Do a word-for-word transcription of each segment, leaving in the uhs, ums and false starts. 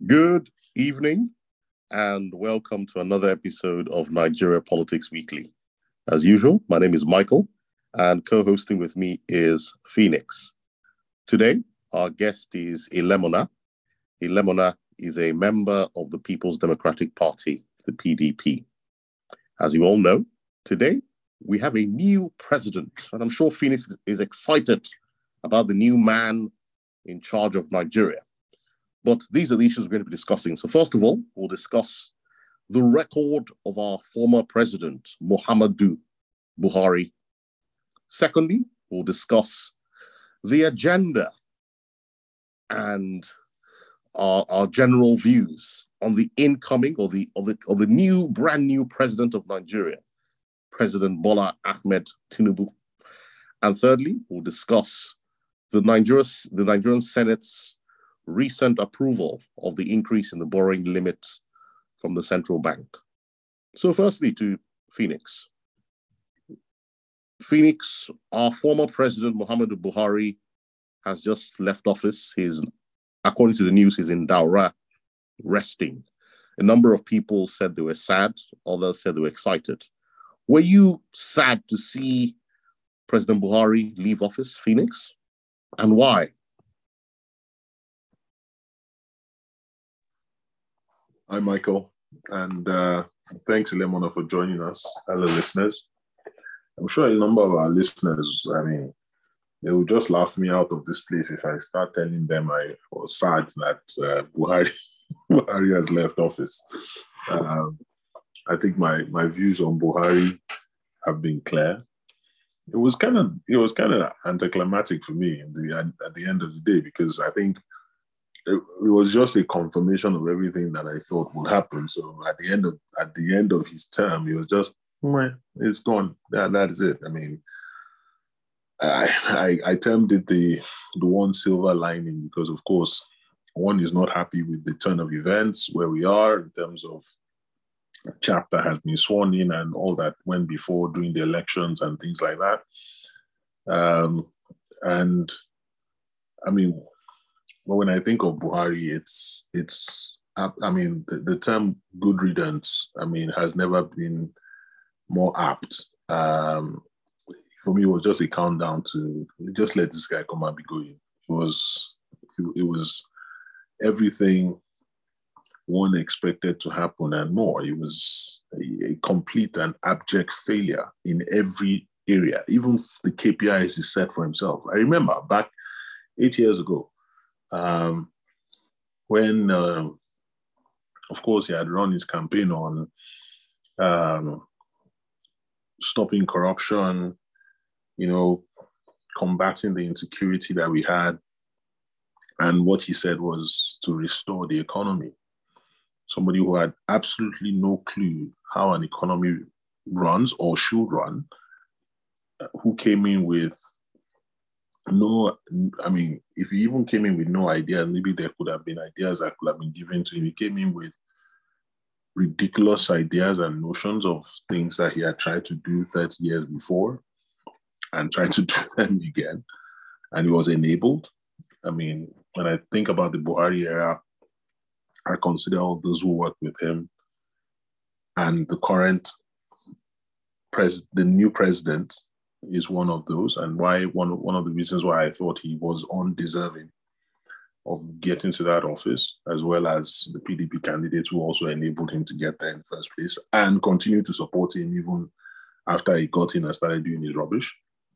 Good evening and welcome to another episode of Nigeria Politics Weekly. As usual, my name is Michael and co-hosting with me is Phoenix. Today, our guest is Ilemona. Ilemona is a member of the People's Democratic Party, the P D P. As you all know, today we have a new president, and I'm sure Phoenix is excited about the new man in charge of Nigeria. But these are the issues we're going to be discussing. So first of all, we'll discuss the record of our former president, Muhammadu Buhari. Secondly, we'll discuss the agenda and our, our general views on the incoming or the, or the, or the new, brand new president of Nigeria, President Bola Ahmed Tinubu. And thirdly, we'll discuss the, Nigeria, the Nigerian Senate's recent approval of the increase in the borrowing limit from the central bank. So firstly, to Phoenix. Phoenix, our former president, Muhammadu Buhari, has just left office. He's, according to the news, he's in Daura, resting. A number of people said they were sad. Others said they were excited. Were you sad to see President Buhari leave office, Phoenix? And why? Hi, Michael, and uh, thanks, Ilemona, for joining us. Hello, listeners. I'm sure a number of our listeners, I mean, they will just laugh me out of this place if I start telling them I was sad that uh, Buhari, Buhari has left office. Um, I think my my views on Buhari have been clear. It was kind of it was kind of anticlimactic for me in the, at the end of the day, because I think it was just a confirmation of everything that I thought would happen. So at the end of at the end of his term, he was just, well, it's gone. That that is it. I mean, I, I I termed it the the one silver lining because, of course, one is not happy with the turn of events where we are in terms of chapter has been sworn in and all that went before during the elections and things like that. Um, and I mean. But when I think of Buhari, it's, it's I mean, the, the term good riddance, I mean, has never been more apt. Um, for me, it was just a countdown to just let this guy come and be going. It was, it was everything one expected to happen and more. It was a, a complete and abject failure in every area, even the K P Is he set for himself. I remember back eight years ago, Um, when, uh, of course, he had run his campaign on um, stopping corruption, you know, combating the insecurity that we had. And what he said was to restore the economy. Somebody who had absolutely no clue how an economy runs or should run, who came in with No, I mean, if he even came in with no ideas, maybe there could have been ideas that could have been given to him. He came in with ridiculous ideas and notions of things that he had tried to do thirty years before and tried to do them again. And he was enabled. I mean, when I think about the Buhari era, I consider all those who worked with him and the current pres, the new president is one of those, and why one of, one of the reasons why I thought he was undeserving of getting to that office, as well as the P D P candidates who also enabled him to get there in the first place and continue to support him even after he got in and started doing his rubbish.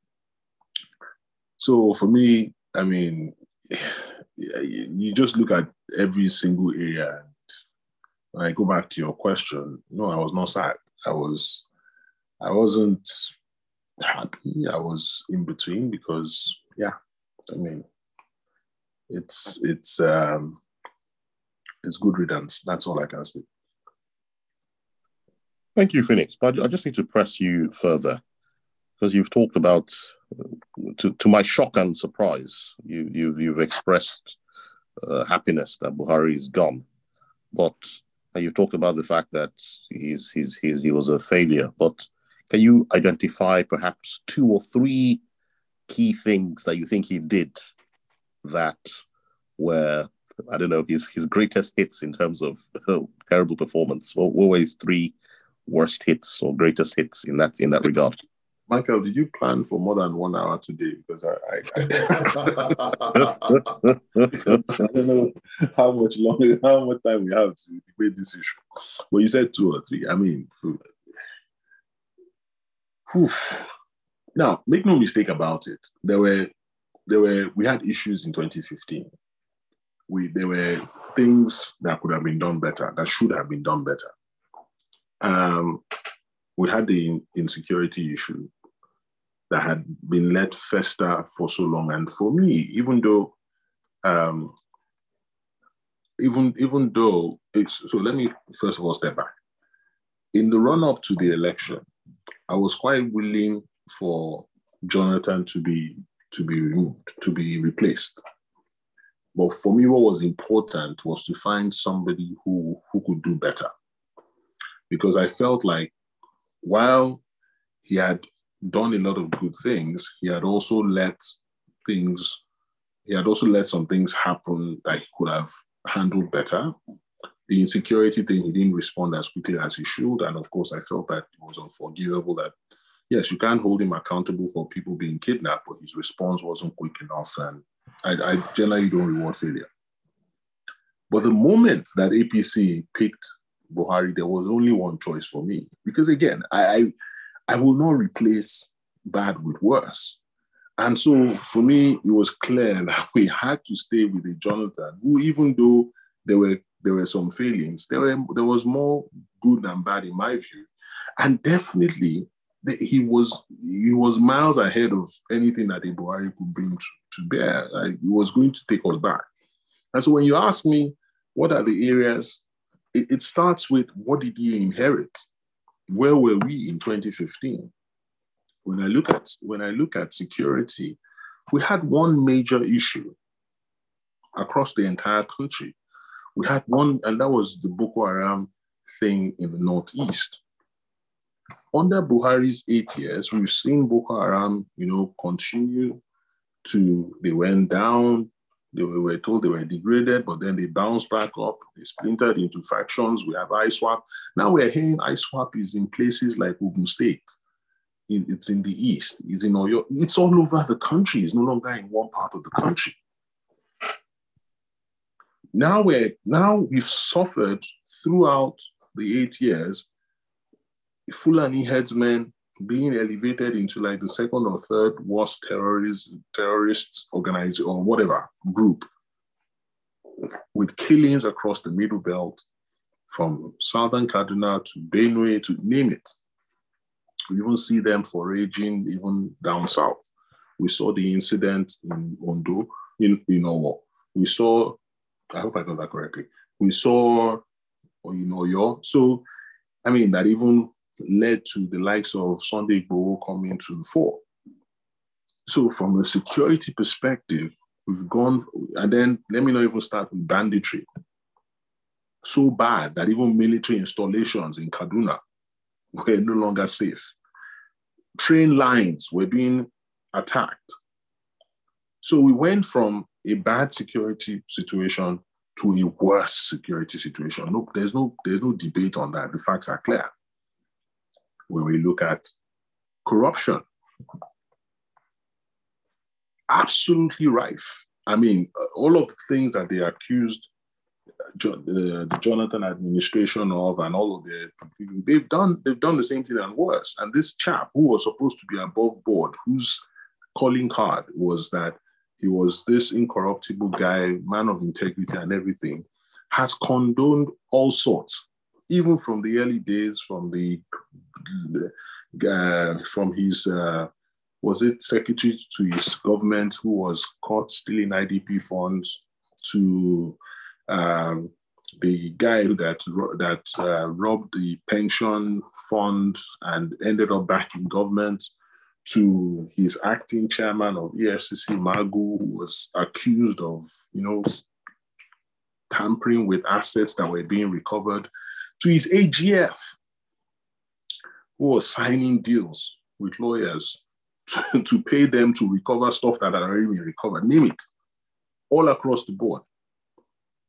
So for me, I mean, you just look at every single area. And when I go back to your question, no, I was not sad. I was, I wasn't happy. I was in between because, yeah, I mean, it's it's um, it's good riddance. That's all I can say. Thank you, Phoenix. But I just need to press you further because you've talked about, to, to my shock and surprise, you, you, you've expressed uh, happiness that Buhari is gone. But you've talked about the fact that he's, he's, he's, he was a failure. But can you identify perhaps two or three key things that you think he did that were I don't know, his his greatest hits in terms of uh, terrible performance? What, what were his three worst hits or greatest hits in that in that regard? Michael, did you plan for more than one hour today? Because I, I, I, I don't know how much longer, how much time we have to debate this issue. Well, you said two or three. I mean, whew. Now, make no mistake about it. There were, there were, we had issues in twenty fifteen. We there were things that could have been done better, that should have been done better. Um, we had the insecurity issue that had been let fester for so long. And for me, even though, um, even, even though, it's, so let me first of all step back. In the run-up to the election, I was quite willing for Jonathan to be, to be removed, to be replaced. But for me, what was important was to find somebody who, who could do better. Because I felt like while he had done a lot of good things, he had also let things, he had also let some things happen that he could have handled better. The insecurity thing, he didn't respond as quickly as he should. And of course, I felt that it was unforgivable that, yes, you can't hold him accountable for people being kidnapped, but his response wasn't quick enough. And I, I generally don't reward failure. But the moment that A P C picked Buhari, there was only one choice for me. Because again, I, I I will not replace bad with worse. And so for me, it was clear that we had to stay with a Jonathan who, even though there were there were some failings, there were there was more good than bad in my view. And definitely he was he was miles ahead of anything that a Buhari could bring to, to bear. Like, he was going to take us back. And so when you ask me, what are the areas, it, it starts with what did he inherit? Where were we in twenty fifteen? When I look at when I look at security, we had one major issue across the entire country. We had one, and that was the Boko Haram thing in the Northeast. Under Buhari's eight years, we've seen Boko Haram, you know, continue to, they went down, they were, were told they were degraded, but then they bounced back up, they splintered into factions. We have ISWAP. Now we're hearing ISWAP is in places like Ogun State. It's in the East, it's in Oyo. It's all over the country. It's no longer in one part of the country. Now, we're, now we've suffered throughout the eight years, Fulani headsmen being elevated into like the second or third worst terrorist, terrorist organization or whatever group, with killings across the Middle Belt, from southern Kaduna to Benue, to name it. We even see them foraging even down south. We saw the incident in Ondo, in, in Owo. We saw, I hope I got that correctly. We saw, in Oyo. So, I mean, that even led to the likes of Sunday Igboho coming to the fore. So from a security perspective, we've gone, and then let me not even start with banditry. So bad that even military installations in Kaduna were no longer safe. Train lines were being attacked. So we went from a bad security situation to a worse security situation. No, there's no, there's no debate on that. The facts are clear. When we look at corruption, absolutely rife. I mean, all of the things that they accused John, the, the Jonathan administration of, and all of the people, they've done they've done the same thing and worse. And this chap who was supposed to be above board, whose calling card was that he was this incorruptible guy, man of integrity and everything, has condoned all sorts, even from the early days, from the uh, from his uh, was it secretary to his government who was caught stealing I D P funds, to um, the guy that that uh, robbed the pension fund and ended up back in government, to his acting chairman of E F C C, Magu, who was accused of, you know, tampering with assets that were being recovered, to his A G F, who was signing deals with lawyers to, to pay them to recover stuff that had already been recovered. Name it, all across the board.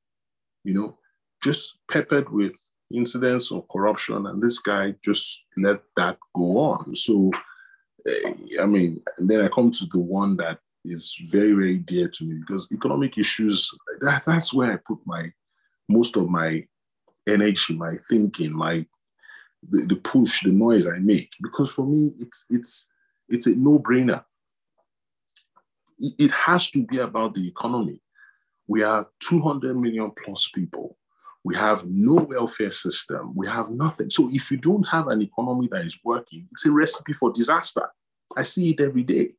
you know, just peppered with incidents of corruption, and this guy just let that go on. So, I mean, and then I come to the one that is very, very dear to me, because economic issues, that, that's where I put my most of my energy, my thinking, my the, the push, the noise I make. Because for me, it's it's it's a no-brainer. It, it has to be about the economy. We are two hundred million plus people. We have no welfare system. We have nothing. So if you don't have an economy that is working, it's a recipe for disaster. I see it every day.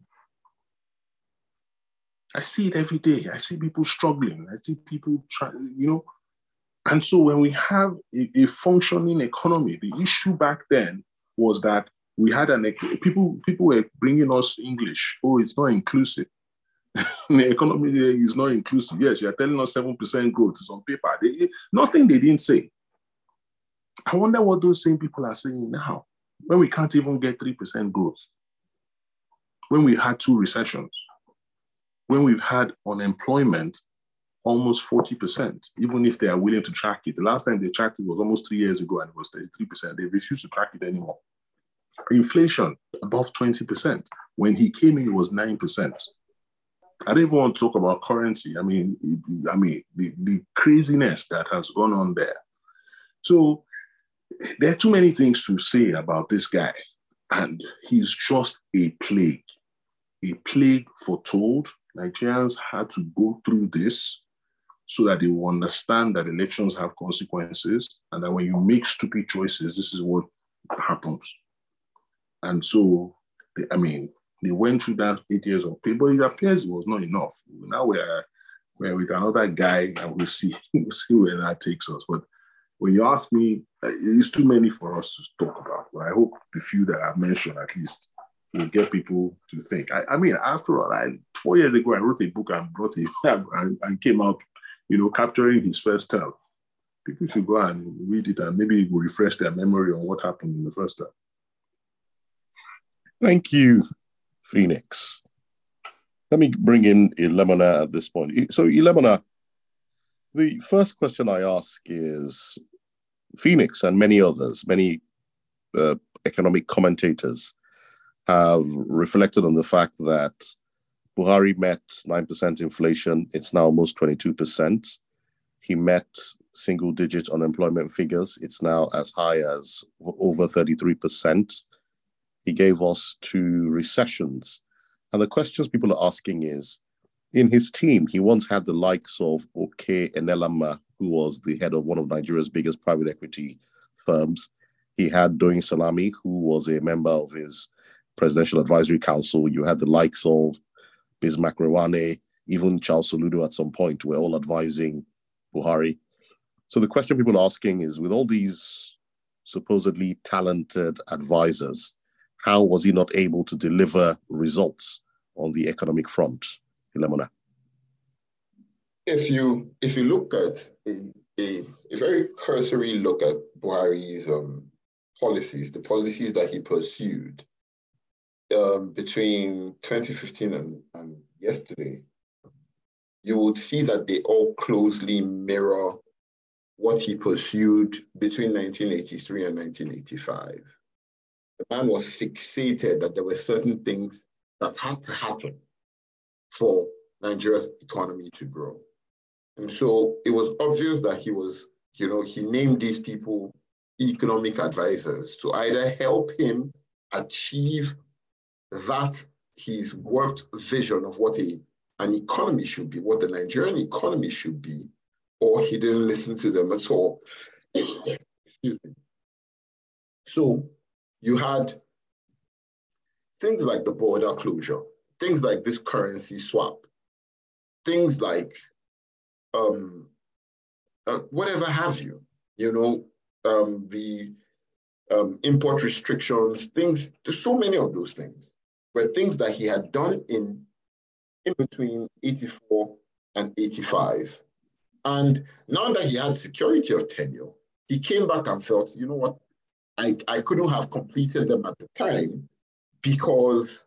I see it every day. I see people struggling. I see people trying, you know. And so when we have a, a functioning economy, the issue back then was that we had an, people, people were bringing us English. Oh, it's not inclusive. The economy is not inclusive. Yes, you're telling us seven percent growth is on paper. They, nothing they didn't say. I wonder what those same people are saying now, when we can't even get three percent growth, when we had two recessions, when we've had unemployment almost forty percent, even if they are willing to track it. The last time they tracked it was almost three years ago, and it was thirty-three percent. They refused to track it anymore. Inflation above twenty percent. When he came in, it was nine percent. I don't even want to talk about currency. I mean, I mean the, the craziness that has gone on there. So there are too many things to say about this guy, and he's just a plague, a plague foretold. Nigerians had to go through this so that they will understand that elections have consequences, and that when you make stupid choices, this is what happens. And so, I mean, they went through that eight years of pain, but it appears it was not enough. Now we're, we're with another guy, and we'll see, we'll see where that takes us. But when you ask me, it's too many for us to talk about. But I hope the few that I've mentioned at least will get people to think. I, I mean, after all, I, four years ago, I wrote a book and brought it and, and came out, you know, capturing his first term. People should go and read it, and maybe it will refresh their memory on what happened in the first term. Thank you, Phoenix. Let me bring in Ilemona at this point. So, Ilemona, the first question I ask is, Phoenix and many others, many uh, economic commentators have reflected on the fact that Buhari met nine percent inflation. It's now almost twenty-two percent. He met single-digit unemployment figures. It's now as high as over thirty-three percent. He gave us two recessions. And the questions people are asking is, in his team, he once had the likes of Oke Enelama, who was the head of one of Nigeria's biggest private equity firms. He had Doyin Salami, who was a member of his Presidential Advisory Council. You had the likes of Bismarck Rewane, even Charles Soludo at some point, were all advising Buhari. So the question people are asking is, with all these supposedly talented advisors, how was he not able to deliver results on the economic front? Ilemona. If you if you look at a, a, a very cursory look at Buhari's um, policies, the policies that he pursued um, between twenty fifteen and, and yesterday, you would see that they all closely mirror what he pursued between nineteen eighty-three and nineteen eighty-five. The man was fixated that there were certain things that had to happen for Nigeria's economy to grow. And so it was obvious that he was, you know, he named these people economic advisors to either help him achieve that his worked vision of what a, an economy should be, what the Nigerian economy should be, or he didn't listen to them at all. Excuse me. So you had things like the border closure, things like this currency swap, things like um, uh, whatever have you, you know, um, the um, import restrictions, things, there's so many of those things were things that he had done in, in between eighty-four and eighty-five. And now that he had security of tenure, he came back and felt, you know what, I, I couldn't have completed them at the time because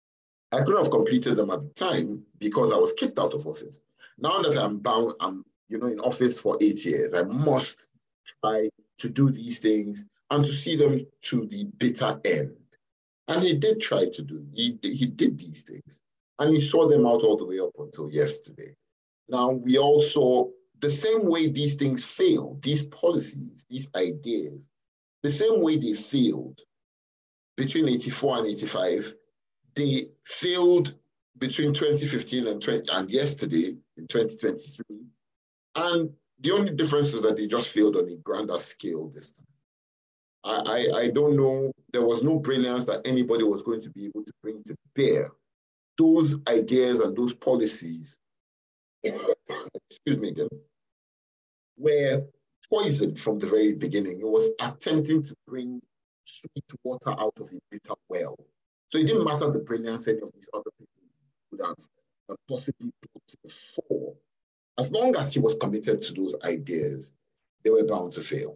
I couldn't have completed them at the time because I was kicked out of office. Now that I'm bound, I'm you know, in office for eight years. I must try to do these things and to see them to the bitter end. And he did try to do, he, he did these things. And he saw them out all the way up until yesterday. Now, we all saw the same way these things fail, these policies, these ideas, the same way they failed between eighty-four and eighty-five, they failed between twenty fifteen and, twenty, and yesterday in twenty twenty-three. And the only difference is that they just failed on a grander scale this time. I, I, I don't know, there was no brilliance that anybody was going to be able to bring to bear. Those ideas and those policies, excuse me again, were poisoned from the very beginning. It was attempting to bring sweet water out of a bitter well. So it didn't matter the brilliance any of these other people would have uh, possibly put to the fore. As long as he was committed to those ideas, they were bound to fail.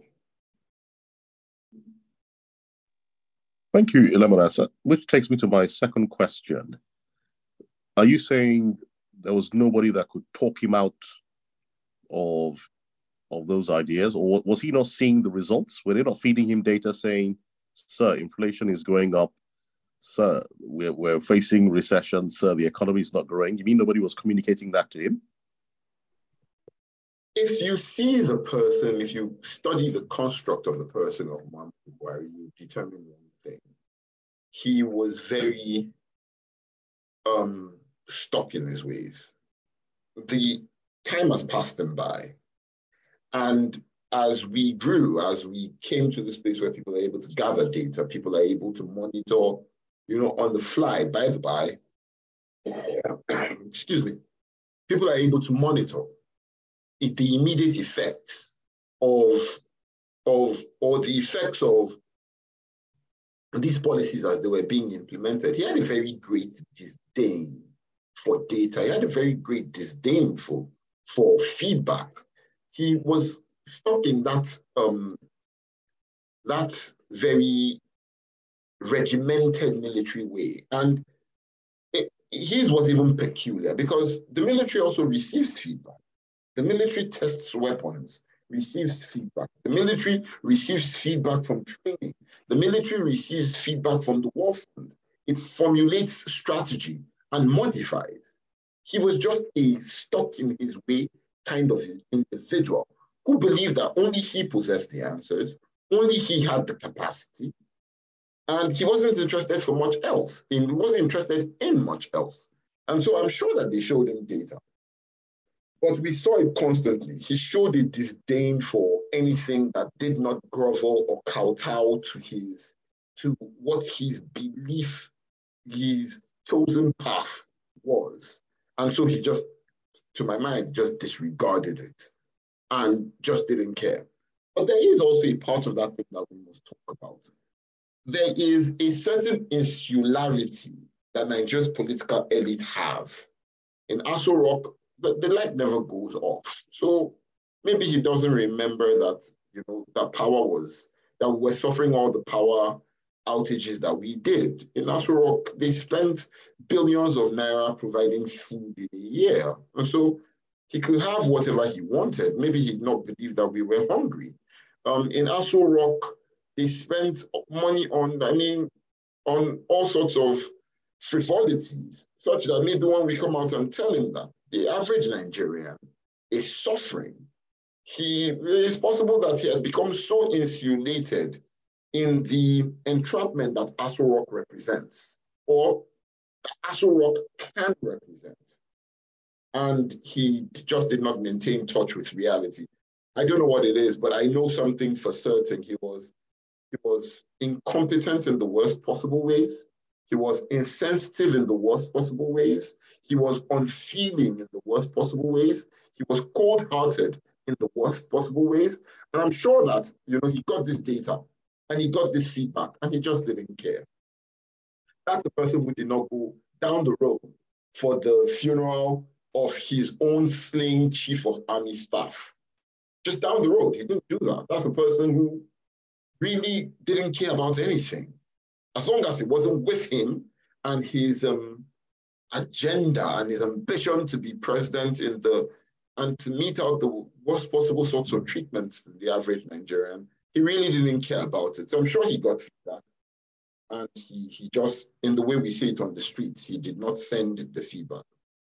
Thank you, Ilemonasa, which takes me to my second question. Are you saying there was nobody that could talk him out of, of those ideas? Or was he not seeing the results? Were they not feeding him data saying, sir, inflation is going up, sir, we're, we're facing recession, sir, the economy is not growing? You mean nobody was communicating that to him? If you see the person, if you study the construct of the person of Muhammadu Buhari, you determine one thing. He was very um, stuck in his ways. The time has passed him by. And as we grew, as we came to this place where people are able to gather data, people are able to monitor, you know, on the fly, by the by, excuse me, people are able to monitor the immediate effects of, of, or the effects of these policies as they were being implemented. He had a very great disdain for data. He had a very great disdain for, for feedback. He was stuck in that, um, that very regimented military way. And it, his was even peculiar because the military also receives feedback. The military tests weapons, receives feedback. The military receives feedback from training. The military receives feedback from the war fund. It formulates strategy and modifies. He was just a stuck in his way kind of individual who believed that only he possessed the answers, only he had the capacity, and he wasn't interested for much else. He wasn't interested in much else. And so I'm sure that they showed him data. But we saw it constantly. He showed a disdain for anything that did not grovel or kowtow to his, to what his belief, his chosen path was. And so he just, to my mind, just disregarded it and just didn't care. But there is also a part of that thing that we must talk about. There is a certain insularity that Nigeria's political elite have. In Aso Rock, The, the light never goes off. So maybe he doesn't remember that, you know, that power was, that we were suffering all the power outages that we did. In Aso Rock, they spent billions of naira providing food in a year. And so he could have whatever he wanted. Maybe he'd not believe that we were hungry. Um, in Aso Rock, they spent money on, I mean, on all sorts of frivolities, such that maybe when we come out and tell him that the average Nigerian is suffering, he, it is possible that he had become so insulated in the entrapment that Aso Rock represents, or that Aso Rock can represent. And he just did not maintain touch with reality. I don't know what it is, but I know something for certain. He was, he was incompetent in the worst possible ways. He was insensitive in the worst possible ways. He was unfeeling in the worst possible ways. He was cold-hearted in the worst possible ways. And I'm sure that, you know, he got this data and he got this feedback and he just didn't care. That's the person who did not go down the road for the funeral of his own slain chief of army staff. Just down the road, he didn't do that. That's a person who really didn't care about anything. As long as it wasn't with him and his um, agenda and his ambition to be president in the and to mete out the worst possible sorts of treatments to the average Nigerian. He really didn't care about it. So I'm sure he got feedback. And he, he just, in the way we see it on the streets, he did not send the feedback.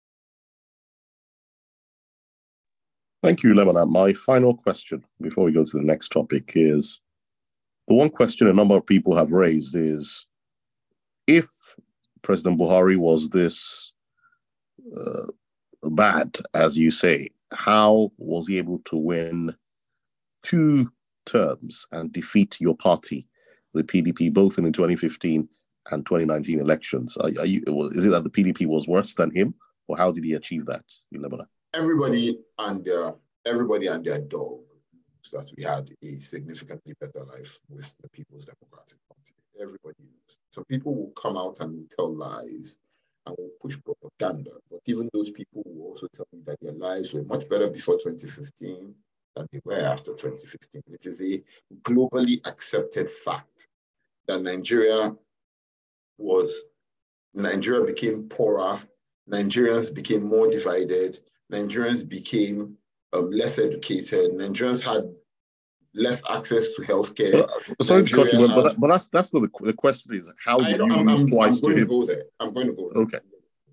Thank you, Lemona. My final question before we go to the next topic is, the one question a number of people have raised is, if President Buhari was this uh, bad, as you say, how was he able to win two terms and defeat your party, the P D P, both in the twenty fifteen and twenty nineteen elections? Are, are you, is it that the P D P was worse than him, or how did he achieve that, Lemona? Everybody and their everybody and their dog that we had a significantly better life with the People's Democratic Party. Everybody knows. So people will come out and tell lies and will push propaganda. But even those people will also tell me that their lives were much better before twenty fifteen than they were after twenty fifteen. It is a globally accepted fact that Nigeria was, Nigeria became poorer, Nigerians became more divided, Nigerians became um, less educated, Nigerians had less access to healthcare. But, sorry to cut you, but, that, but that's that's not the, the question. Is how did you I'm, lose I'm, twice I'm going to him? to go there. I'm going to go there. Okay.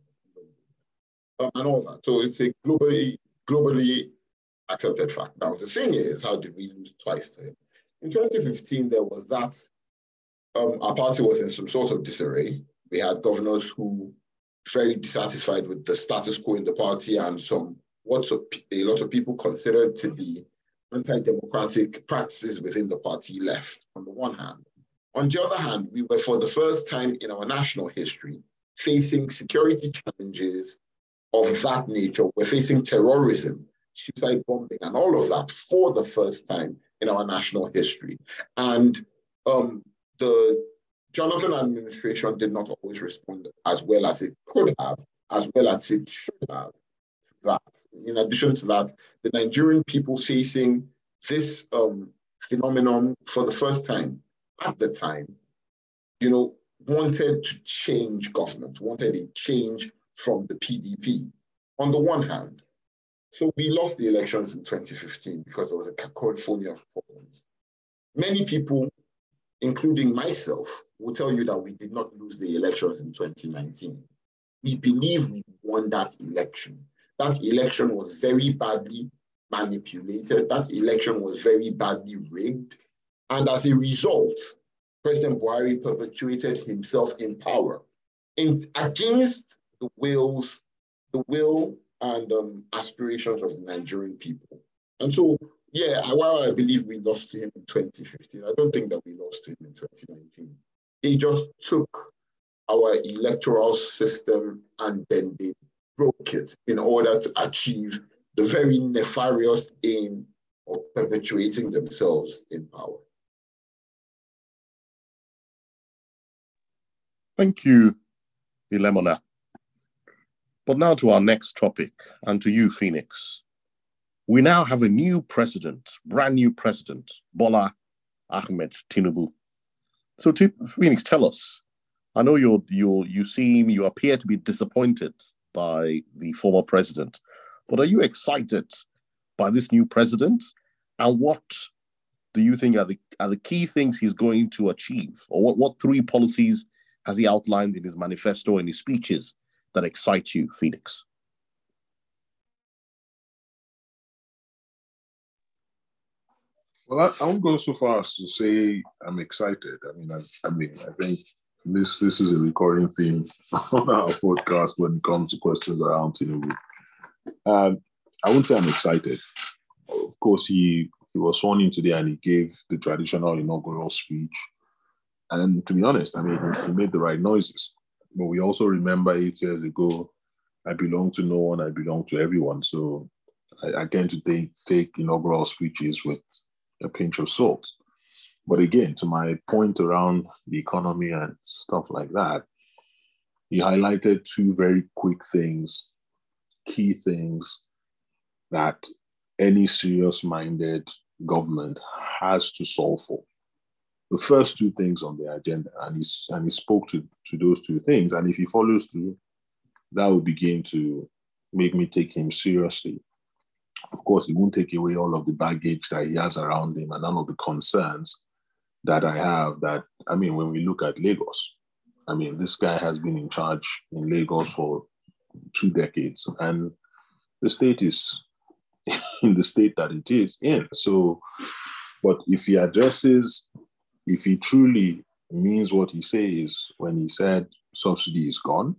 Um, and all that. So it's a globally globally accepted fact. Now the thing is, how did we lose twice to him? In twenty fifteen, there was that um, our party was in some sort of disarray. We had governors who were very dissatisfied with the status quo in the party, and some what a lot of people considered to be anti-democratic practices within the party left, on the one hand. On the other hand, we were, for the first time in our national history, facing security challenges of that nature. We're facing terrorism, suicide bombing, and all of that for the first time in our national history. And um, the Jonathan administration did not always respond as well as it could have, as well as it should have. That. In addition to that, the Nigerian people facing this um, phenomenon for the first time at the time, you know, wanted to change government, wanted a change from the P D P, on the one hand. So we lost the elections in twenty fifteen because there was a cacophony of problems. Many people, including myself, will tell you that we did not lose the elections in twenty nineteen. We believe we won that election. That election was very badly manipulated. That election was very badly rigged. And as a result, President Buhari perpetuated himself in power in, against the wills, the will and um, aspirations of the Nigerian people. And so, yeah, while I believe we lost to him in twenty fifteen, I don't think that we lost to him in twenty nineteen. They just took our electoral system and then they broke it in order to achieve the very nefarious aim of perpetuating themselves in power. Thank you, Ilemona. But now to our next topic, and to you, Phoenix. We now have a new president, brand new president, Bola Ahmed Tinubu. So, T- Phoenix, tell us. I know you're, you you seem, you appear to be disappointed by the former president, but are you excited by this new president? And what do you think are the are the key things he's going to achieve? Or what, what three policies has he outlined in his manifesto and his speeches that excite you, Phoenix? Well, I, I won't go so far as to say I'm excited. I mean, I, I mean, I think this this is a recurring theme on our podcast when it comes to questions around Tinubu. Um, I wouldn't say I'm excited. Of course, he he was sworn in today and he gave the traditional inaugural speech. And to be honest, I mean, he, he made the right noises. But we also remember eight years ago, I belong to no one, I belong to everyone. So I, I tend to take, take inaugural speeches with a pinch of salt. But again, to my point around the economy and stuff like that, he highlighted two very quick things, key things that any serious-minded government has to solve for. The first two things on the agenda, and he, and he spoke to, to those two things. And if he follows through, that will begin to make me take him seriously. of course, it won't take away all of the baggage that he has around him and none of the concerns that I have that, I mean, when we look at Lagos, I mean, this guy has been in charge in Lagos for two decades and the state is in the state that it is in. So, but if he addresses, if he truly means what he says when he said subsidy is gone,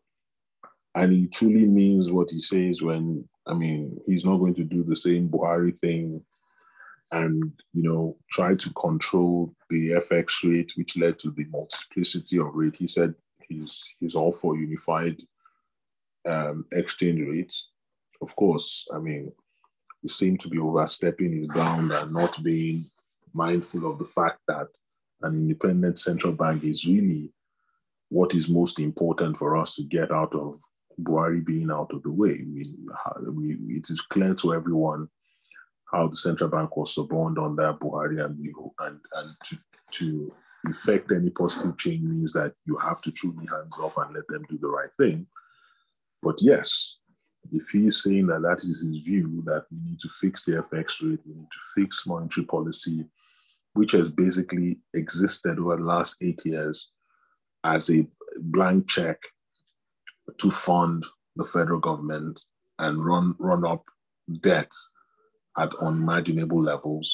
and he truly means what he says when, I mean, he's not going to do the same Buhari thing and, you know, try to control the F X rate, which led to the multiplicity of rate. He said he's he's all for unified um, exchange rates. Of course, I mean, he seemed to be overstepping his ground and not being mindful of the fact that an independent central bank is really what is most important for us to get out of Buhari being out of the way. We, we, it is clear to everyone how the central bank was suborned under Buhari, and, and, and to, to effect any positive change means that you have to truly hands off and let them do the right thing. But yes, if he's saying that that is his view, that we need to fix the F X rate, we need to fix monetary policy, which has basically existed over the last eight years as a blank check to fund the federal government and run, run up debt at unimaginable levels.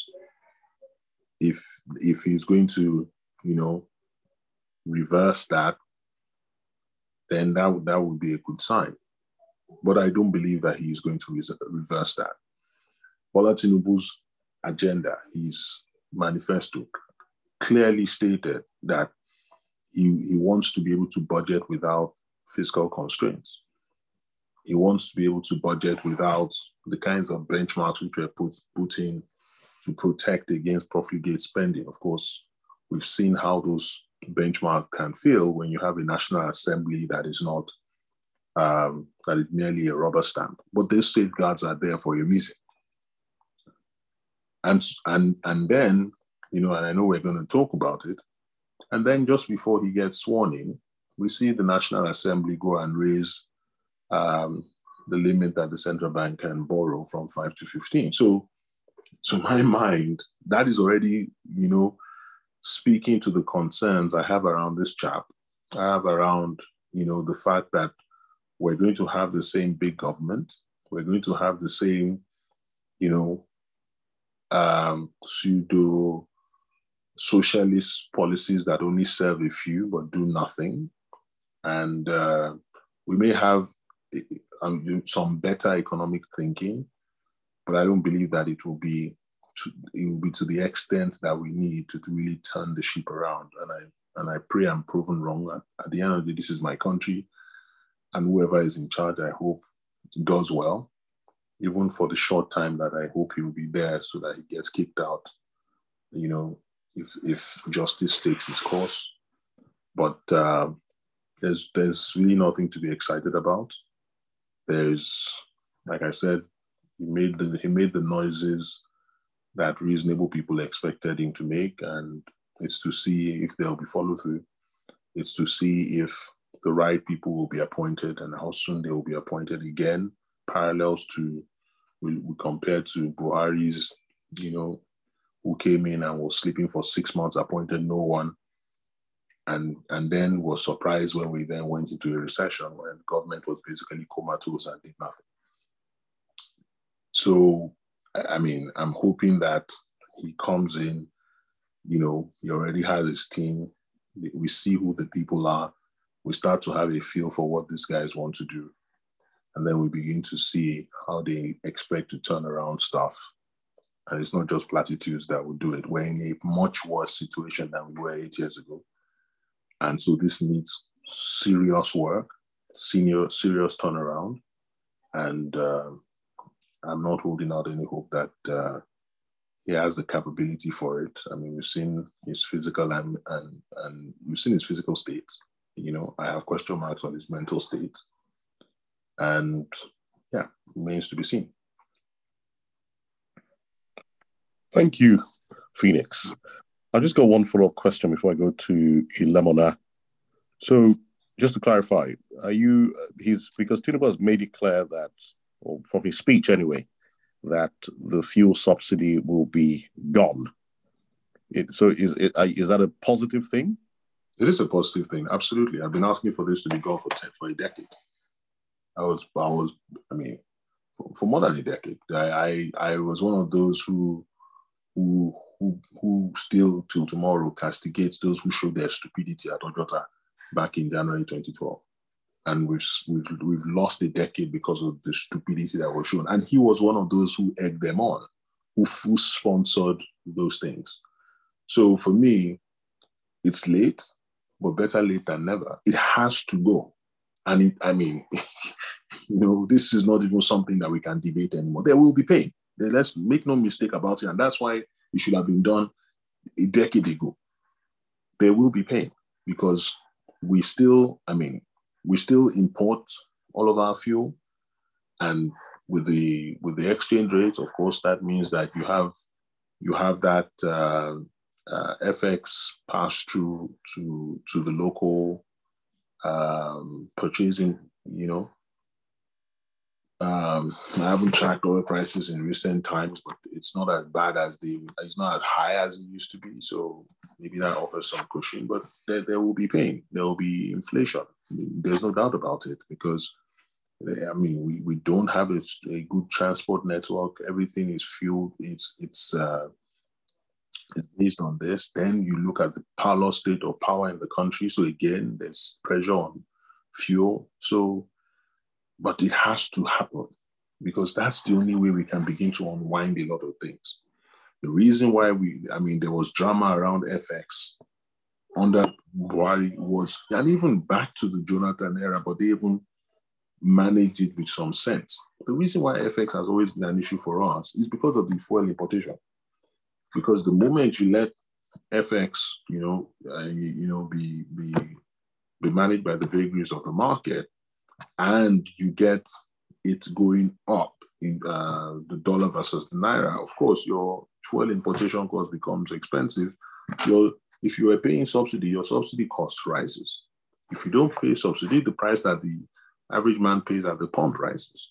If, if he's going to, you know, reverse that, then that, that would be a good sign. But I don't believe that he is going to reverse that. Bola Tinubu's agenda, his manifesto, clearly stated that he, he wants to be able to budget without fiscal constraints. He wants to be able to budget without the kinds of benchmarks which were put, put in to protect against profligate spending. Of course, we've seen how those benchmarks can fail when you have a National Assembly that is not Um, that is merely a rubber stamp. But these safeguards are there for a reason. And, and, and then, you know, and I know we're going to talk about it, and then just before he gets sworn in, we see the National Assembly go and raise um, the limit that the central bank can borrow from five to fifteen. So to my mind, that is already, you know, speaking to the concerns I have around this chap. I have around, you know, the fact that we're going to have the same big government. We're going to have the same, you know, um, pseudo socialist policies that only serve a few but do nothing. And uh, we may have um, some better economic thinking, but I don't believe that it will be to, it will be to the extent that we need to, to really turn the ship around. And I and I pray I'm proven wrong. At, at the end of the day, this is my country. And whoever is in charge, I hope does well, even for the short time that I hope he will be there so that he gets kicked out, you know, if if justice takes its course. But uh, there's there's really nothing to be excited about. There's, like I said, he made the he made the noises that reasonable people expected him to make, and it's to see if there'll be follow through. It's to see if the right people will be appointed and how soon they will be appointed again, parallels to, we, we compare to Buhari's, you know, who came in and was sleeping for six months, appointed no one, and, and then was surprised when we then went into a recession when government was basically comatose and did nothing. So, I mean, I'm hoping that he comes in, you know, he already has his team. We see who the people are. We start to have a feel for what these guys want to do. And then we begin to see how they expect to turn around stuff. And it's not just platitudes that will do it. We're in a much worse situation than we were eight years ago. And so this needs serious work, senior, serious turnaround. And uh, I'm not holding out any hope that uh, he has the capability for it. I mean, we've seen his physical and, and, and we've seen his physical state. You know, I have question marks on his mental state. And yeah, remains to be seen. Thank you, Phoenix. I've just got one follow-up question before I go to Ilemona. So just to clarify, are you, he's, because Tinubu has made it clear that, or from his speech anyway, that the fuel subsidy will be gone. It, so is it, is that a positive thing? It is a positive thing, absolutely. I've been asking for this to be gone for ten, for a decade. I was, I was, I mean, for, for more than a decade. I, I, I was one of those who, who, who, who still till tomorrow castigates those who showed their stupidity at Ojota back in January twenty twelve. And we've, we've, we've lost a decade because of the stupidity that was shown. And he was one of those who egged them on, who, who sponsored those things. So for me, it's late, but better late than never. It has to go. And it, I mean, you know, this is not even something that we can debate anymore. There will be pain. Let's make no mistake about it. And that's why it should have been done a decade ago. There will be pain because we still, I mean, we still import all of our fuel. And with the with the exchange rate, of course, that means that you have you have that uh, uh, F X pass through to to the local um, purchasing. You know, um, I haven't tracked oil prices in recent times, but it's not as bad as the it's not as high as it used to be. So maybe that offers some cushion, but there, there will be pain. There will be inflation. I mean, there's no doubt about it because. I mean, we, we don't have a, a good transport network. Everything is fueled. It's it's, uh, it's based on this. Then you look at the power state of power in the country. So again, there's pressure on fuel. So, but it has to happen because that's the only way we can begin to unwind a lot of things. The reason why we, I mean, there was drama around F X under Buhari was, and even back to the Jonathan era, but they even manage it with some sense. The reason why F X has always been an issue for us is because of the fuel importation. Because the moment you let F X, you know, uh, you, you know, be be be managed by the vagaries of the market, and you get it going up in uh, the dollar versus the naira, of course, your fuel importation cost becomes expensive. Your if you are paying subsidy, your subsidy cost rises. If you don't pay subsidy, the price that the average man pays at the pump rises.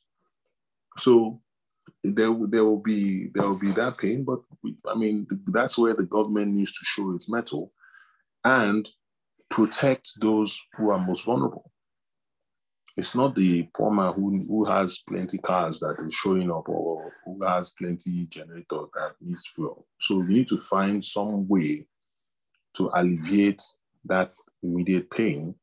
So there, there will be there will be that pain, but we, I mean that's where the government needs to show its mettle and protect those who are most vulnerable. It's not the poor man who, who has plenty cars that is showing up or who has plenty generator that needs fuel. So we need to find some way to alleviate that immediate pain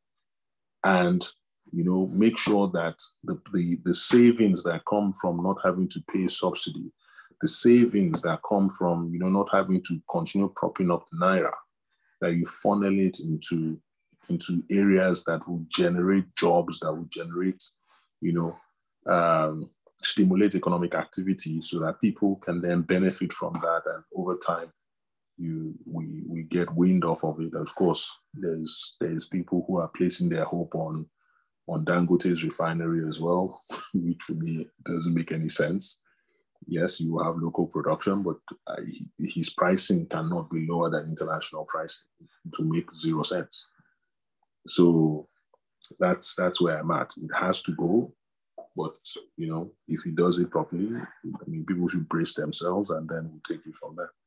and you know, make sure that the, the, the savings that come from not having to pay subsidy, the savings that come from, you know, not having to continue propping up the naira, that you funnel it into, into areas that will generate jobs, that will generate, you know, um, stimulate economic activity so that people can then benefit from that. And over time, you we we get wind off of it. Of course, there's there's people who are placing their hope on on Dangote's refinery as well, which for me doesn't make any sense. Yes, you have local production, but uh, his pricing cannot be lower than international pricing to make zero sense. So that's that's where I'm at. It has to go, but you know, if he does it properly, I mean, people should brace themselves, and then we'll take it from there.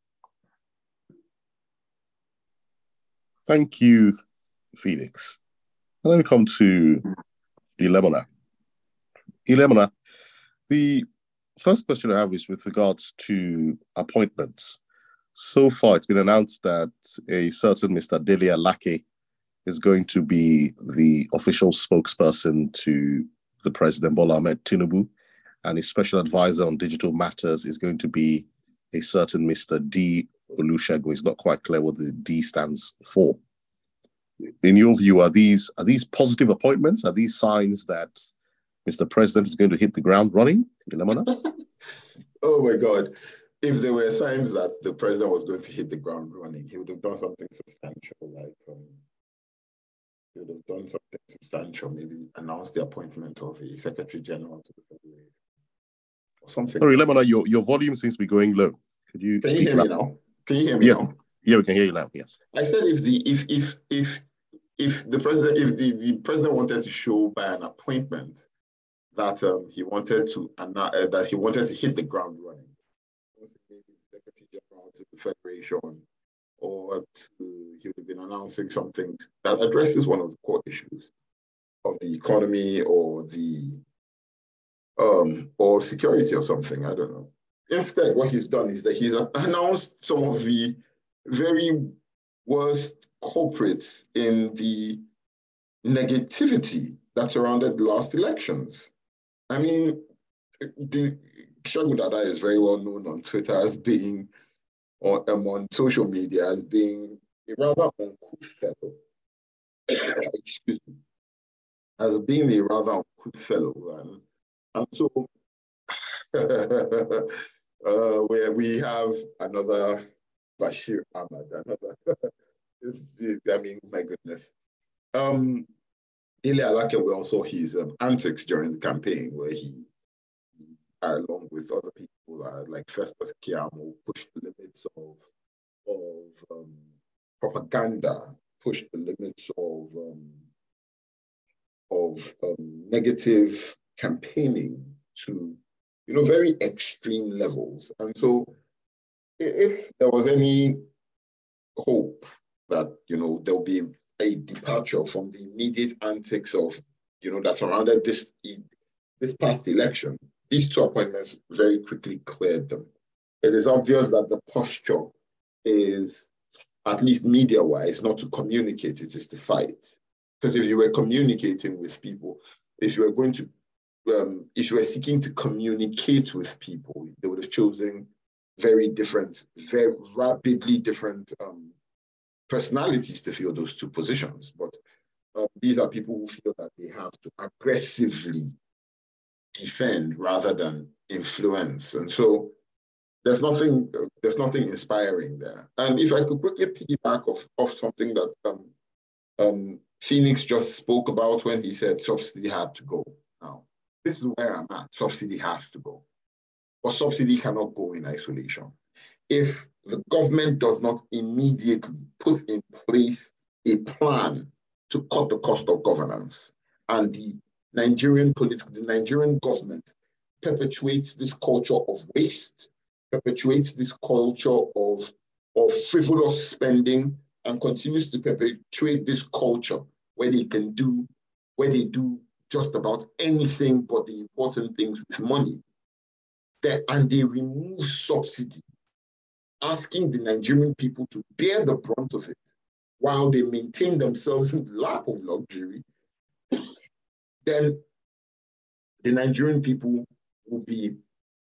Thank you, Phoenix. And then we come to Ilemona. Ilemona, the first question I have is with regards to appointments. So far, it's been announced that a certain Mister Dele Alake is going to be the official spokesperson to the President Bola Ahmed Tinubu, and his special advisor on digital matters is going to be a certain Mister D. Olusegun. It's not quite clear what the D stands for. In your view, are these are these positive appointments? Are these signs that Mister President is going to hit the ground running? Oh my God. If there were signs that the president was going to hit the ground running, he would have done something substantial, like um, he would have done something substantial, maybe announce the appointment of a Secretary General to the Federation or something. Sorry, Lemona, your, your volume seems to be going low. Could you Can speak you hear loud? me now? Can you hear me yeah. now? Yeah, we can hear you now, yes. I said if the if if if if the president if the, the president wanted to show by an appointment that um, he wanted to uh, that he wanted to hit the ground running. Maybe the Secretary General to the Federation, or to, he would have been announcing something that addresses one of the core issues of the economy or the um, or security or something. I don't know. Instead, what he's done is that he's announced some of the very worst culprits in the negativity that surrounded the last elections. I mean, the Segun Dada is very well known on Twitter as being, or um, on social media as being a rather uncouth fellow. Excuse me. As being a rather uncouth fellow. And, and so uh, where we have another Bashir Ahmad, another, this is, I mean, my goodness. Um, Dele Alake, we also his um, antics during the campaign, where he, he along with other people uh, like Festus Keyamo, pushed the limits of of um, propaganda, pushed the limits of um, of um, negative campaigning to, you know, very extreme levels. And so, if there was any hope that, you know, there'll be a departure from the immediate antics of, you know, that surrounded this this past election, these two appointments very quickly cleared them. It is obvious that the posture is, at least media-wise, not to communicate, it is to fight. Because if you were communicating with people, if you were going to, um, if you were seeking to communicate with people, they would have chosen very different, very rapidly different um, personalities to fill those two positions. But um, these are people who feel that they have to aggressively defend rather than influence. And so there's nothing, there's nothing inspiring there. And if I could quickly piggyback off, off something that um, um, Phoenix just spoke about when he said subsidy had to go. Now, this is where I'm at. Subsidy has to go. But subsidy cannot go in isolation. If the government does not immediately put in place a plan to cut the cost of governance, and the Nigerian political, the Nigerian government perpetuates this culture of waste, perpetuates this culture of, of frivolous spending, and continues to perpetuate this culture where they can do, where they do just about anything but the important things with money, that, and they remove subsidy, asking the Nigerian people to bear the brunt of it while they maintain themselves in the lap of luxury, then the Nigerian people will be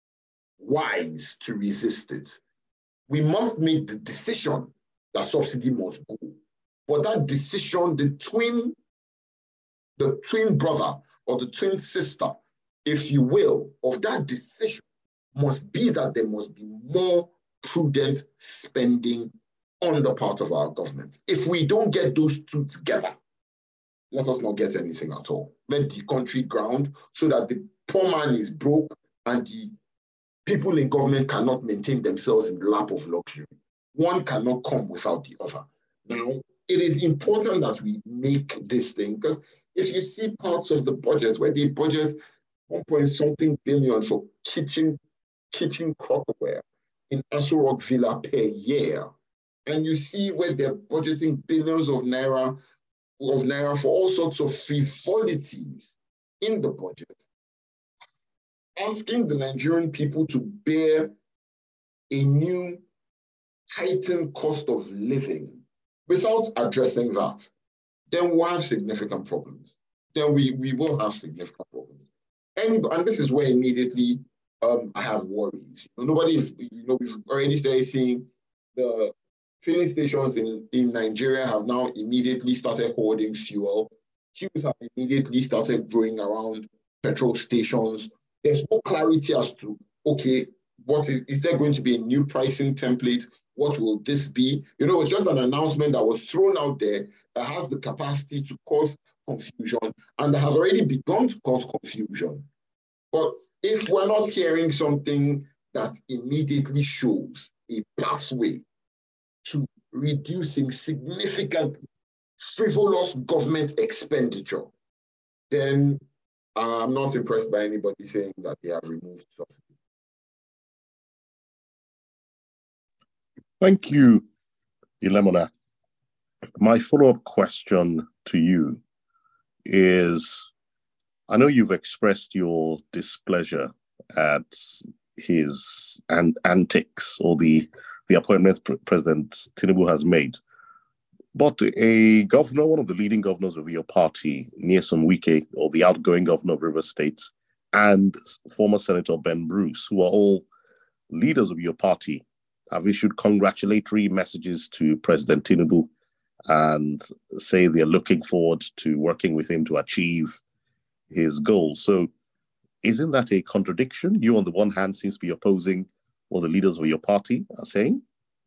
wise to resist it. We must make the decision that subsidy must go. But that decision, the twin, the twin brother or the twin sister, if you will, of that decision must be that there must be more prudent spending on the part of our government. If we don't get those two together, let us not get anything at all. Let the country ground so that the poor man is broke and the people in government cannot maintain themselves in the lap of luxury. One cannot come without the other. Now, it is important that we make this thing, because if you see parts of the budget where they budget one point something billion for kitchen, kitchen crockerware in Aso Rock Villa per year, and you see where they're budgeting billions of naira of naira for all sorts of frivolities in the budget, asking the Nigerian people to bear a new heightened cost of living without addressing that, then we'll have significant problems. Then we, we will have significant problems. And, and this is where immediately um, I have worries. You know, nobody is, you know, we've already started seeing the filling stations in, in Nigeria have now immediately started hoarding fuel. Queues have immediately started growing around petrol stations. There's no clarity as to, okay, what is, is there going to be a new pricing template? What will this be? You know, it's just an announcement that was thrown out there that has the capacity to cause confusion and that has already begun to cause confusion. But if we're not hearing something that immediately shows a pathway to reducing significant frivolous government expenditure, then I'm not impressed by anybody saying that they have removed subsidy. Thank you, Ilemona. My follow-up question to you is, I know you've expressed your displeasure at his an- antics or the, the appointments Pre- President Tinubu has made. But a governor, one of the leading governors of your party, Nyesom Wike, or the outgoing governor of Rivers State, and former Senator Ben Bruce, who are all leaders of your party, have issued congratulatory messages to President Tinubu and say they're looking forward to working with him to achieve his goals. So isn't that a contradiction? You, on the one hand, seems to be opposing what the leaders of your party are saying.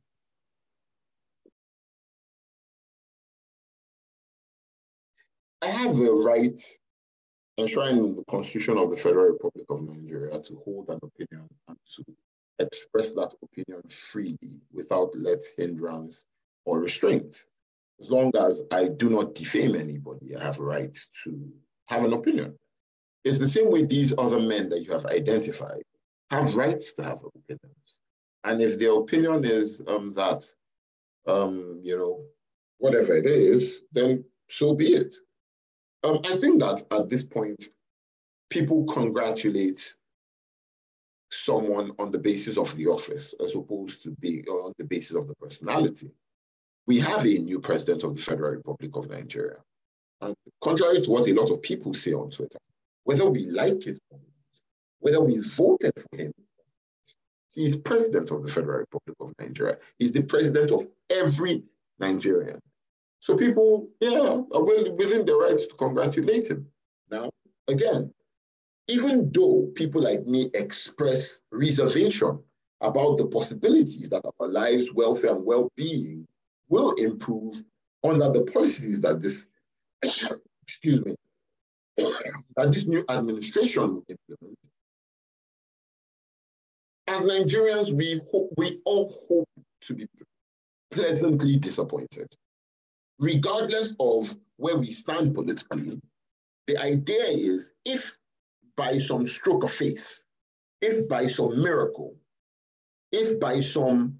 I have a right enshrined in the Constitution of the Federal Republic of Nigeria to hold an opinion and to express that opinion freely without let, hindrance, or restraint. As long as I do not defame anybody, I have a right to have an opinion. It's the same way these other men that you have identified have rights to have opinions. And if their opinion is um, that, um, you know, whatever it is, then so be it. Um, I think that at this point, people congratulate someone on the basis of the office as opposed to being on the basis of the personality. We have a new president of the Federal Republic of Nigeria. And contrary to what a lot of people say on Twitter, whether we like it or not, whether we voted for him, he is president of the Federal Republic of Nigeria. He's the president of every Nigerian. So people, yeah, are within their rights to congratulate him. Now, again, even though people like me express reservation about the possibilities that our lives, welfare, and well-being will improve under the policies that this, excuse me, that this new administration will implement, as Nigerians, we hope, we all hope to be pleasantly disappointed. Regardless of where we stand politically, the idea is if by some stroke of faith, if by some miracle, if by some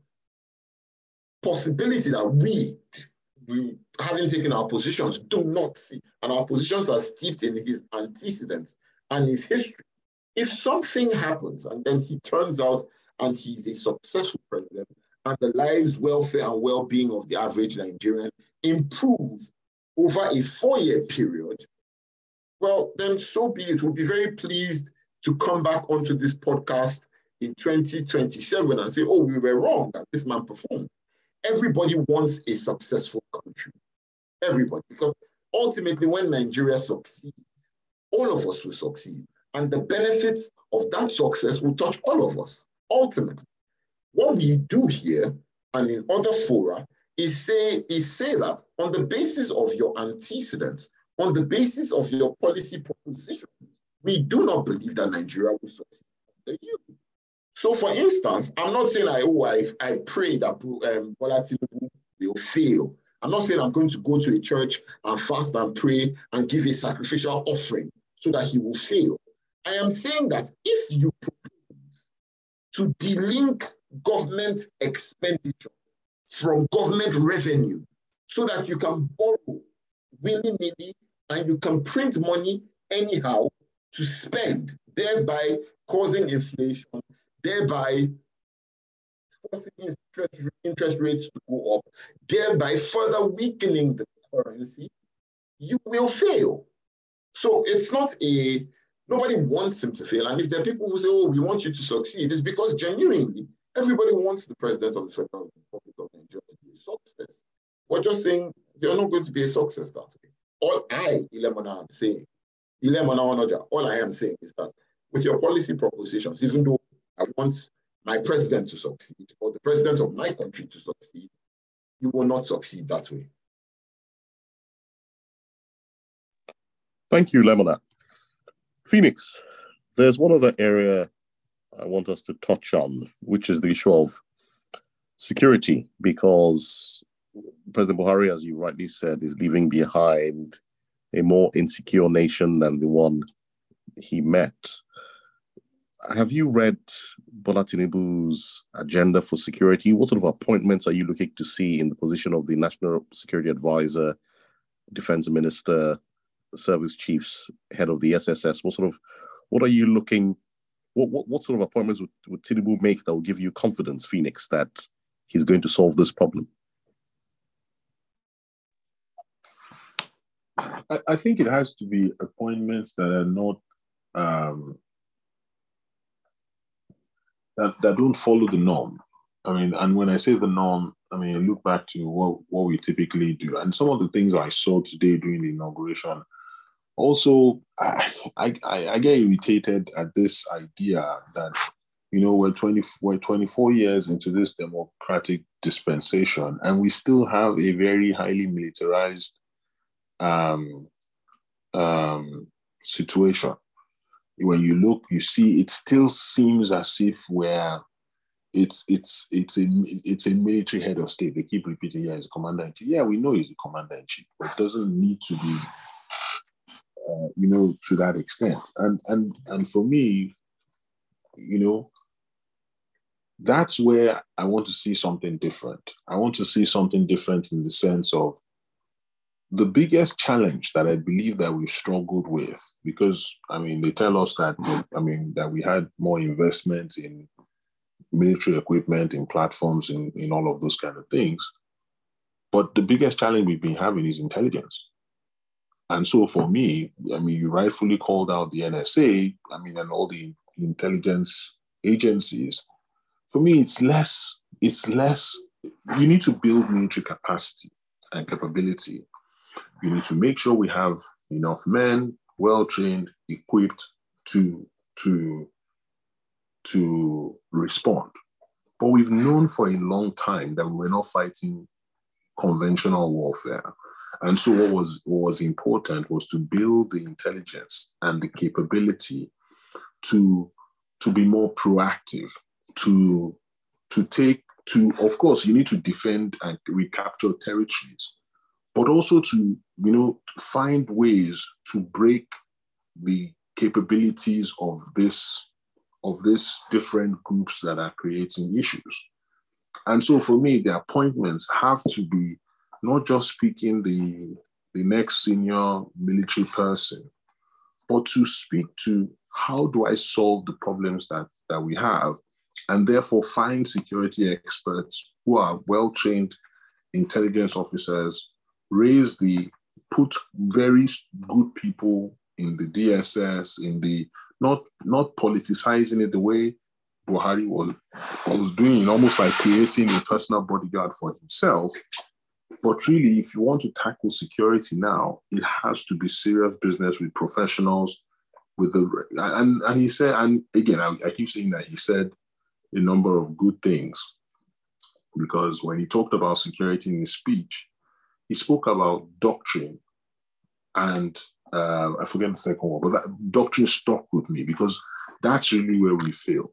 possibility that we, we having taken our positions, do not see, and our positions are steeped in his antecedents and his history. If something happens and then he turns out and he's a successful president, and the lives, welfare, and well-being of the average Nigerian improve over a four-year period, well, then so be it. We'll be very pleased to come back onto this podcast in twenty twenty-seven and say, oh, we were wrong, that this man performed. Everybody wants a successful country. Everybody. Because ultimately, when Nigeria succeeds, all of us will succeed. And the benefits of that success will touch all of us, ultimately. What we do here and in other fora is say, is say that on the basis of your antecedents, on the basis of your policy propositions, we do not believe that Nigeria will succeed under you. So for instance, I'm not saying I, oh, I, I pray that um, Bola Tinubu will fail. I'm not saying I'm going to go to a church and fast and pray and give a sacrificial offering so that he will fail. I am saying that if you propose to delink government expenditure from government revenue so that you can borrow willy-nilly and you can print money anyhow to spend, thereby causing inflation, thereby forcing interest, interest rates to go up, thereby further weakening the currency, you will fail. So it's not a, nobody wants him to fail. And if there are people who say, oh, we want you to succeed, it's because genuinely, everybody wants the president of the Federal Republic of Nigeria to be a success. We're just saying they're not going to be a success that way. All I, Ilemona, am saying, Ilemona Onoja, all I am saying is that with your policy propositions, even though I want my president to succeed or the president of my country to succeed, you will not succeed that way. Thank you, Lemona. Phoenix, there's one other area I want us to touch on, which is the issue of security, because President Buhari, as you rightly said, is leaving behind a more insecure nation than the one he met. Have you read Bola Tinubu's agenda for security? What sort of appointments are you looking to see in the position of the National Security Advisor, Defense Minister, Service Chiefs, head of the S S S? What sort of, what are you looking, what what, what sort of appointments would, would Tinubu make that will give you confidence, Phoenix, that he's going to solve this problem? I, I think it has to be appointments that are not um, that, that don't follow the norm. I mean, and when I say the norm, I mean, I look back to what, what we typically do. And some of the things I saw today during the inauguration, also, I, I, I get irritated at this idea that, you know, we're, twenty, we're twenty-four years into this democratic dispensation, and we still have a very highly militarized um, um, situation. When you look, you see, it still seems as if we're it's it's it's a it's a military head of state. They keep repeating, yeah, he's commander in chief. Yeah, we know he's the commander in chief, but it doesn't need to be, uh, you know, to that extent. And and and for me, you know, that's where I want to see something different. I want to see something different in the sense of the biggest challenge that I believe that we've struggled with, because, I mean, they tell us that, I mean, that we had more investment in military equipment, in platforms, in, in all of those kind of things. But the biggest challenge we've been having is intelligence. And so for me, I mean, you rightfully called out the N S A, I mean, and all the intelligence agencies. For me, it's less, it's less, you need to build military capacity and capability. You need to make sure we have enough men, well-trained, equipped to, to, to respond. But we've known for a long time that we were not fighting conventional warfare. And so what was, what was important was to build the intelligence and the capability to, to be more proactive, to, to take, to, of course, you need to defend and recapture territories, but also to, you know, find ways to break the capabilities of this, of these different groups that are creating issues. And so for me, the appointments have to be not just speaking the, the next senior military person, but to speak to how do I solve the problems that, that we have, and therefore find security experts who are well-trained intelligence officers, raise the, put very good people in the D S S, in the, not, not politicizing it the way Buhari was, was doing, almost like creating a personal bodyguard for himself. But really, if you want to tackle security now, it has to be serious business with professionals, with the, and, and he said, and again, I, I keep saying that he said a number of good things, because when he talked about security in his speech, he spoke about doctrine, and uh, I forget the second one, but that doctrine stuck with me because that's really where we failed.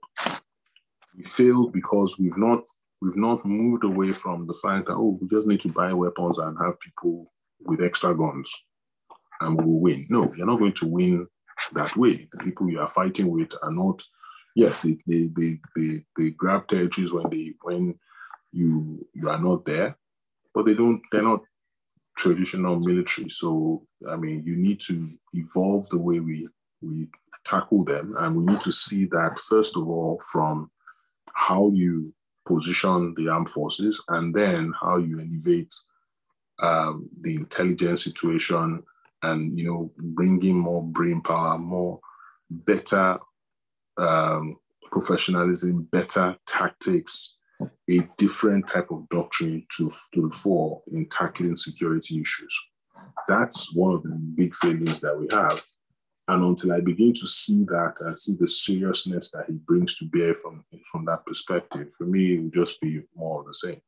We failed because we've not we've not moved away from the fact that, oh, we just need to buy weapons and have people with extra guns and we'll win. No, you're not going to win that way. The people you are fighting with are not, yes, they they they they, they grab territories when they when you you are not there, but they don't, they're not traditional military. So, I mean, you need to evolve the way we, we tackle them. And we need to see that, first of all, from how you position the armed forces, and then how you elevate um, the intelligence situation and, you know, bringing more brain power, more better um, professionalism, better tactics, a different type of doctrine to, to the fore in tackling security issues. That's one of the big failures that we have. And until I begin to see that and see the seriousness that he brings to bear from, from that perspective, for me, it would just be more of the same.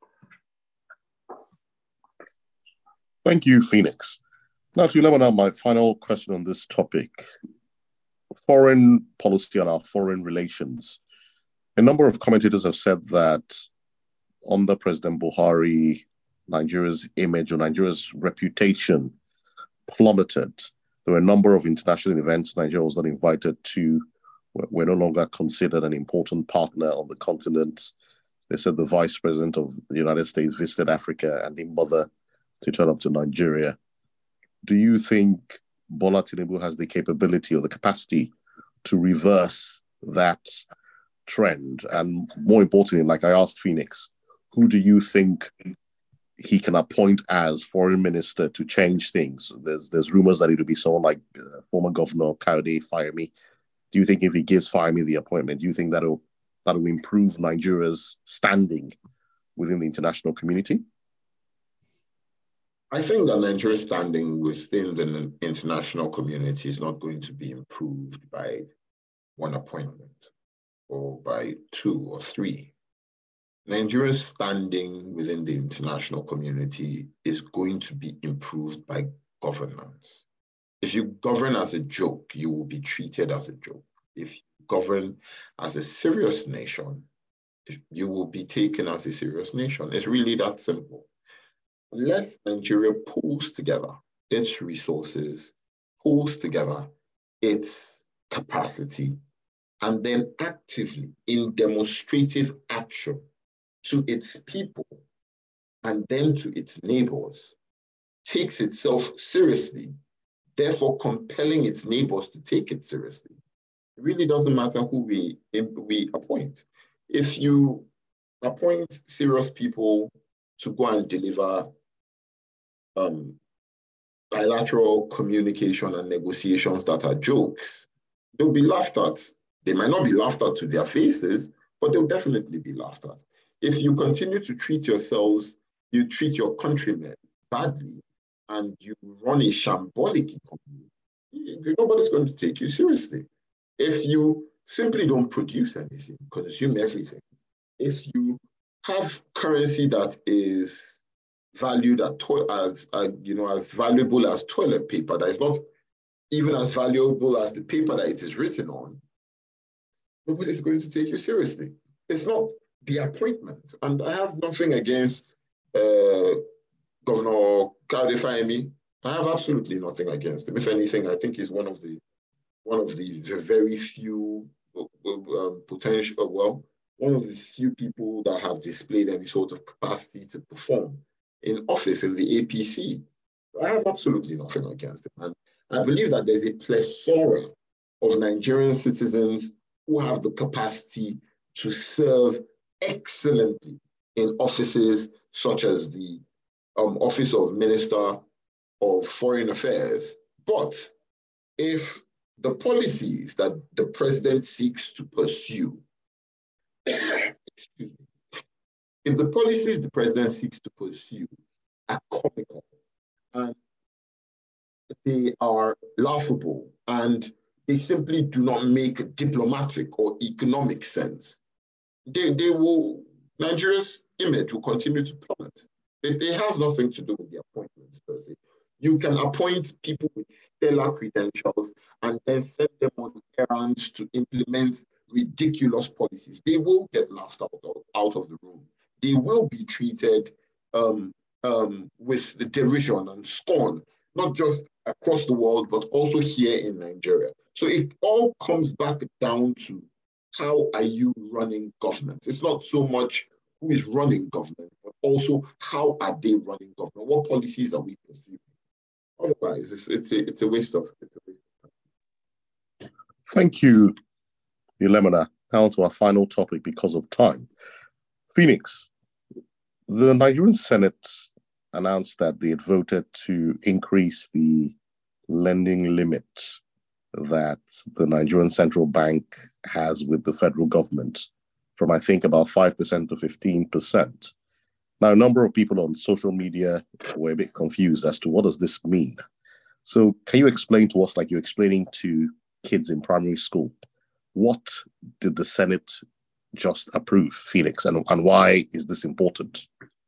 Thank you, Phoenix. Now to Lemon, my final question on this topic, foreign policy and our foreign relations. A number of commentators have said that under President Buhari, Nigeria's image or Nigeria's reputation plummeted. There there were a number of international events Nigeria was not invited to. We're no longer considered an important partner on the continent. They said the vice president of the United States visited Africa and didn't bother to turn up to Nigeria. Do you think Bola Tinubu has the capability or the capacity to reverse that trend? And more importantly, like I asked Phoenix, who do you think he can appoint as foreign minister to change things? There's there's rumors that it will be someone like uh, former Governor Kayode Fayemi. Do you think if he gives Fayemi the appointment, do you think that'll that'll improve Nigeria's standing within the international community? I think that Nigeria's standing within the international community is not going to be improved by one appointment or by two or three. Nigeria's standing within the international community is going to be improved by governance. If you govern as a joke, you will be treated as a joke. If you govern as a serious nation, you will be taken as a serious nation. It's really that simple. Unless Nigeria pulls together its resources, pulls together its capacity, and then actively, in demonstrative action to its people and then to its neighbors, takes itself seriously, therefore compelling its neighbors to take it seriously, it really doesn't matter who we, we appoint. If you appoint serious people to go and deliver um, bilateral communication and negotiations that are jokes, they'll be laughed at. They might not be laughed at to their faces, but they'll definitely be laughed at. If you continue to treat yourselves, you treat your countrymen badly, and you run a shambolic economy, nobody's going to take you seriously. If you simply don't produce anything, consume everything, if you have currency that is valued at to- as uh, you know as valuable as toilet paper, that is not even as valuable as the paper that it is written on, nobody's going to take you seriously. It's not the appointment. And I have nothing against uh, Governor Kayode Fayemi. I have absolutely nothing against him. If anything, I think he's one of the one of the very few uh, uh, potential, well, one of the few people that have displayed any sort of capacity to perform in office in the A P C. I have absolutely nothing against him. And I believe that there's a plethora of Nigerian citizens who have the capacity to serve excellently in offices such as the um, Office of Minister of Foreign Affairs. But if the policies that the president seeks to pursue, excuse me, if the policies the president seeks to pursue are comical and they are laughable and they simply do not make diplomatic or economic sense, they, they will, Nigeria's image will continue to plummet. It, it has nothing to do with the appointments per se. You can appoint people with stellar credentials and then send them on errands to implement ridiculous policies. They will get laughed out of, out of the room. They will be treated um, um, with the derision and scorn, not just across the world, but also here in Nigeria. So it all comes back down to how are you running government? It's not so much who is running government, but also how are they running government? What policies are we pursuing? Otherwise, it's, it's, a, it's a waste of it's a waste of time. Thank you, Ilemina. Now to our final topic because of time. Phoenix, the Nigerian Senate announced that they had voted to increase the lending limit that the Nigerian Central Bank has with the federal government from, I think, about five percent to fifteen percent. Now, a number of people on social media were a bit confused as to what does this mean. So can you explain to us, like you're explaining to kids in primary school, what did the Senate just approve, Phoenix, and, and why is this important?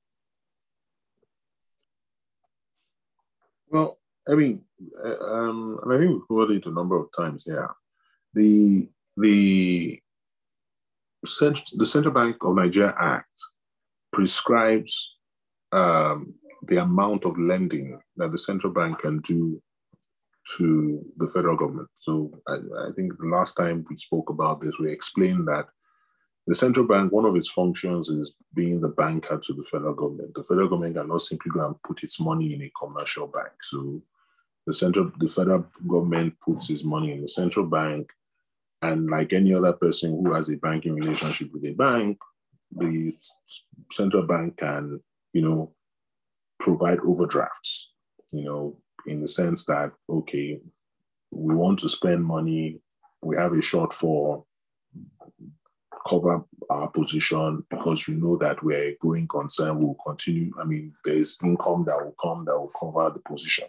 Well, I mean, um, and I think we've covered it a number of times here. The the Cent- the Central Bank of Nigeria Act prescribes um, the amount of lending that the central bank can do to the federal government. So I, I think the last time we spoke about this, we explained that the central bank, one of its functions is being the banker to the federal government. The federal government cannot simply go and put its money in a commercial bank. So the central, the federal government puts its money in the central bank, and like any other person who has a banking relationship with a bank, the central bank can, you know, provide overdrafts, you know, in the sense that, okay, we want to spend money, we have a shortfall, cover our position because you know that we're a going concern, we'll continue. I mean, there's income that will come that will cover the position.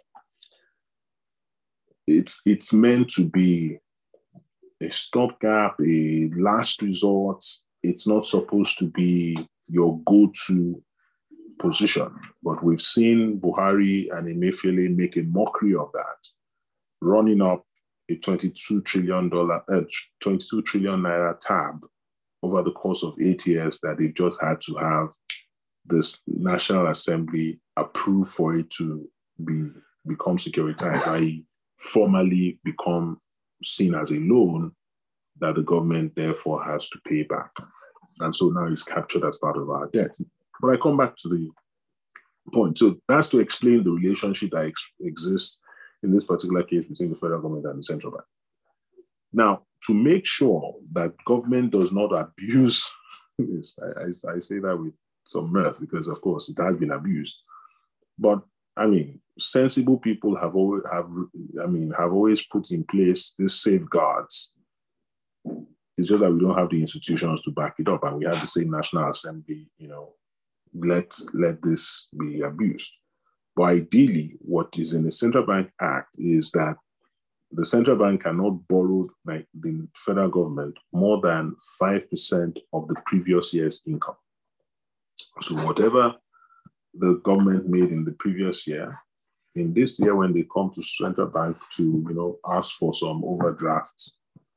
It's, it's meant to be a stopgap, a last resort. It's not supposed to be your go-to position. But we've seen Buhari and Emefiele make a mockery of that, running up a twenty-two trillion dollars, uh, twenty-two trillion naira tab over the course of eight years that they've just had to have this National Assembly approve for it to be become securitized, that is formally become seen as a loan that the government therefore has to pay back. And so now it's captured as part of our debt. But I come back to the point. So that's to explain the relationship that ex- exists in this particular case between the federal government and the central bank. Now, to make sure that government does not abuse this, I, I, I say that with some mirth because, of course, it has been abused. But I mean, sensible people have always have, I mean, have always put in place these safeguards. It's just that we don't have the institutions to back it up, and we have the same National Assembly, you know, let let this be abused. But ideally, what is in the Central Bank Act is that the central bank cannot borrow like the federal government more than five percent of the previous year's income. So whatever the government made in the previous year, in this year when they come to central bank to, you know, ask for some overdrafts,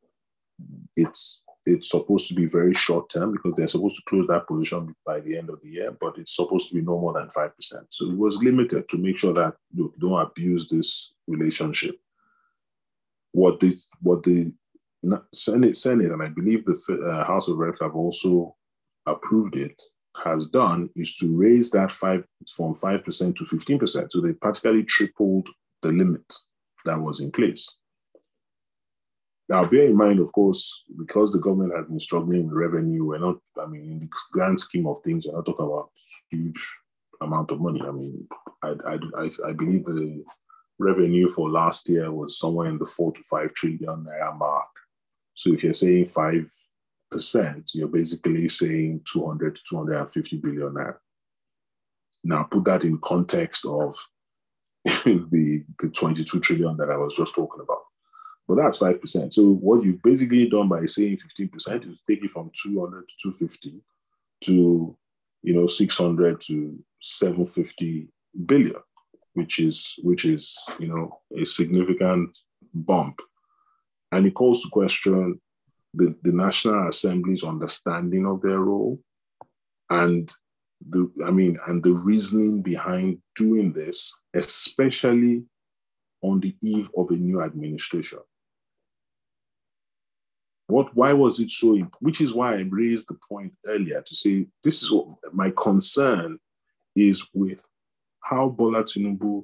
it's it's supposed to be very short term because they're supposed to close that position by the end of the year, but it's supposed to be no more than five percent. So it was limited to make sure that, look, don't abuse this relationship. What the, what the Senate, Senate, and I believe the uh, House of Reps have also approved it, has done is to raise that five from five percent to fifteen percent. So they practically tripled the limit that was in place. Now, bear in mind, of course, because the government has been struggling with revenue, we're not, I mean, in the grand scheme of things, we're not talking about huge amount of money. I mean, I, I, I, I believe the revenue for last year was somewhere in the four to five trillion naira mark. So if you're saying five percent, you're basically saying two hundred to two hundred fifty billion naira. Now put that in context of the, the twenty-two trillion that I was just talking about. But that's five percent. So what you've basically done by saying fifteen percent is take it from two hundred to two hundred fifty to, you know, six hundred to seven hundred fifty billion. Which is, which is, you know, a significant bump. And it calls to question the, the National Assembly's understanding of their role and the, I mean, and the reasoning behind doing this, especially on the eve of a new administration. What, why was it so important? Which is why I raised the point earlier to say, this is what my concern is with how Bola Tinubu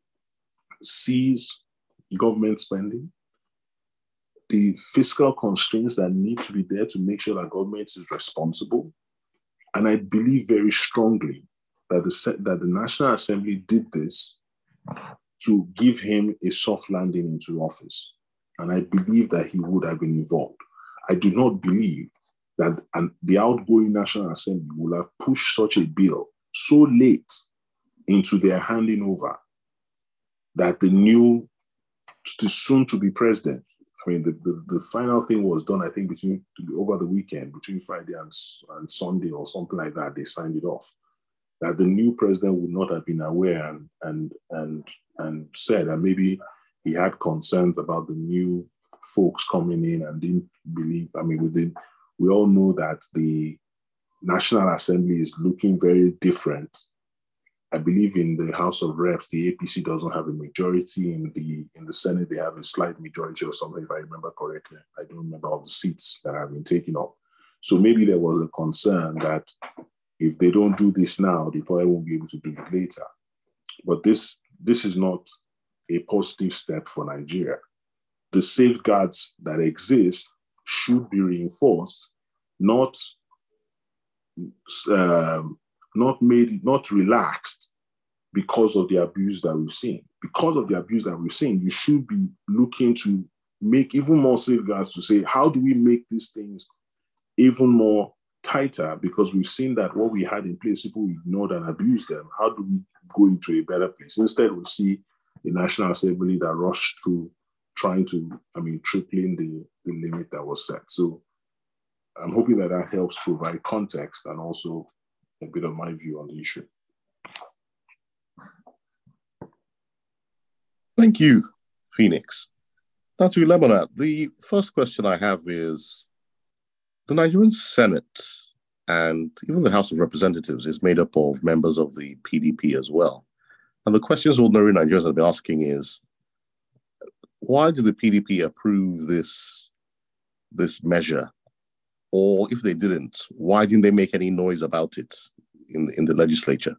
sees government spending, the fiscal constraints that need to be there to make sure that government is responsible. And I believe very strongly that the, that the National Assembly did this to give him a soft landing into office. And I believe that he would have been involved. I do not believe that an, the outgoing National Assembly will have pushed such a bill so late into their handing over that the new, the soon to be president, I mean, the, the, the final thing was done, I think, between over the weekend, between Friday and, and Sunday or something like that, they signed it off. That the new president would not have been aware and and and and said that maybe he had concerns about the new folks coming in and didn't believe, I mean, within, we all know that the National Assembly is looking very different I believe in the House of Reps, the A P C doesn't have a majority. In the in the Senate, they have a slight majority or something, if I remember correctly. I don't remember all the seats that have been taken up. So maybe there was a concern that if they don't do this now, they probably won't be able to do it later. But this, this is not a positive step for Nigeria. The safeguards that exist should be reinforced, not, um, not made, not relaxed because of the abuse that we've seen. Because of the abuse that we've seen, you should be looking to make even more safeguards to say, how do we make these things even more tighter? Because we've seen that what we had in place, people ignored and abused them. How do we go into a better place? Instead, we see the National Assembly that rushed through trying to, I mean, tripling the, the limit that was set. So I'm hoping that that helps provide context and also a bit of my view on the issue. Thank you, Phoenix. Now to Lemonade, the first question I have is, the Nigerian Senate and even the House of Representatives is made up of members of the P D P as well. And the questions ordinary Nigerians have been asking is, why did the P D P approve this, this measure? Or if they didn't, why didn't they make any noise about it in the, in the legislature?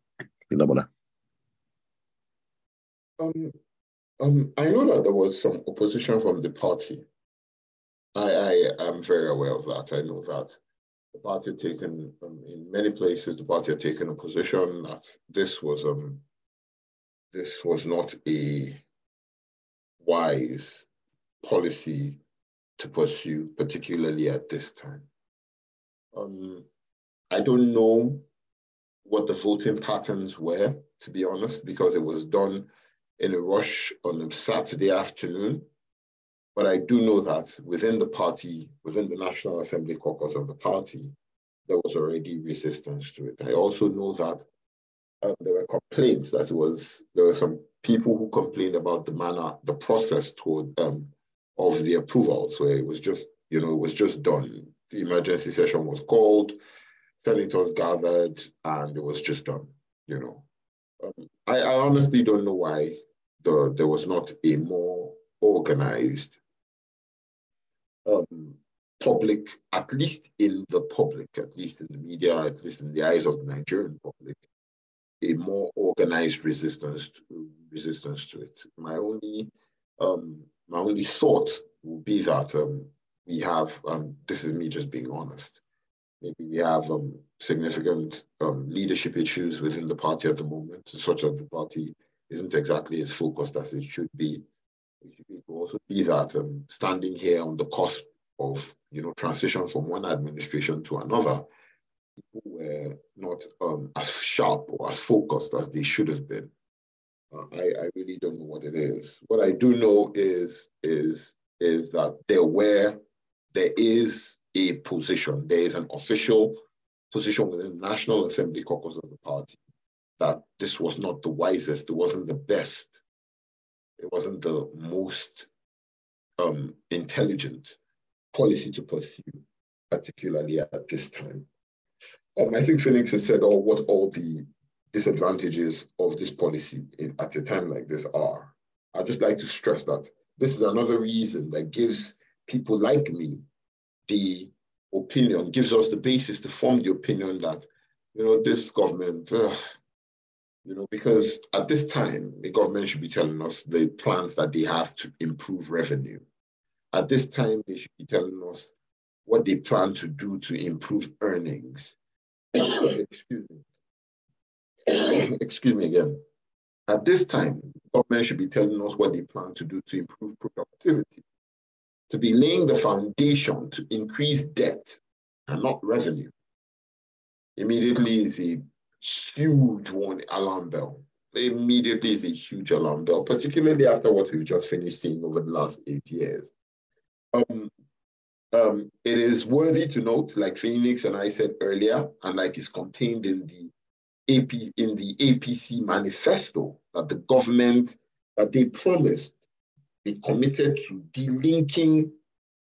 Um, um, I know that there was some opposition from the party. I, I am very aware of that. I know that the party had taken, um, in many places, the party had taken a position that this was um, this was not a wise policy to pursue, particularly at this time. Um, I don't know what the voting patterns were, to be honest, because it was done in a rush on a Saturday afternoon. But I do know that within the party, within the National Assembly caucus of the party, there was already resistance to it. I also know that um, there were complaints that it was, there were some people who complained about the manner, the process toward um, of the approvals, where it was just, you know, it was just done. The emergency session was called, senators gathered, and it was just done, you know. Um, I, I honestly don't know why the, there was not a more organized um, public, at least in the public, at least in the media, at least in the eyes of the Nigerian public, a more organized resistance to, resistance to it. My only, um, my only thought would be that um, we have, um, this is me just being honest, maybe we have um, significant um, leadership issues within the party at the moment, such that the party isn't exactly as focused as it should be. It could also be that um, standing here on the cusp of, you know, transition from one administration to another, people were not um, as sharp or as focused as they should have been. Uh, I, I really don't know what it is. What I do know is, is, is that there were, there is a position, there is an official position within the National Assembly caucus of the party that this was not the wisest, it wasn't the best, it wasn't the most um, intelligent policy to pursue, particularly at this time. Um, I think Phoenix has said all what all the disadvantages of this policy in, at a time like this are. I'd just like to stress that this is another reason that gives people like me the opinion, gives us the basis to form the opinion that, you know, this government, uh, you know, because at this time, the government should be telling us the plans that they have to improve revenue. At this time, they should be telling us what they plan to do to improve earnings. Excuse me. Excuse me again. At this time, government should be telling us what they plan to do to improve productivity, to be laying the foundation to increase debt and not revenue. Immediately is a huge one alarm bell. Immediately is a huge alarm bell, particularly after what we've just finished seeing over the last eight years. Um, um, it is worthy to note, like Phoenix and I said earlier, and like is contained in the A P in the A P C manifesto, that the government, that they promised, they committed to delinking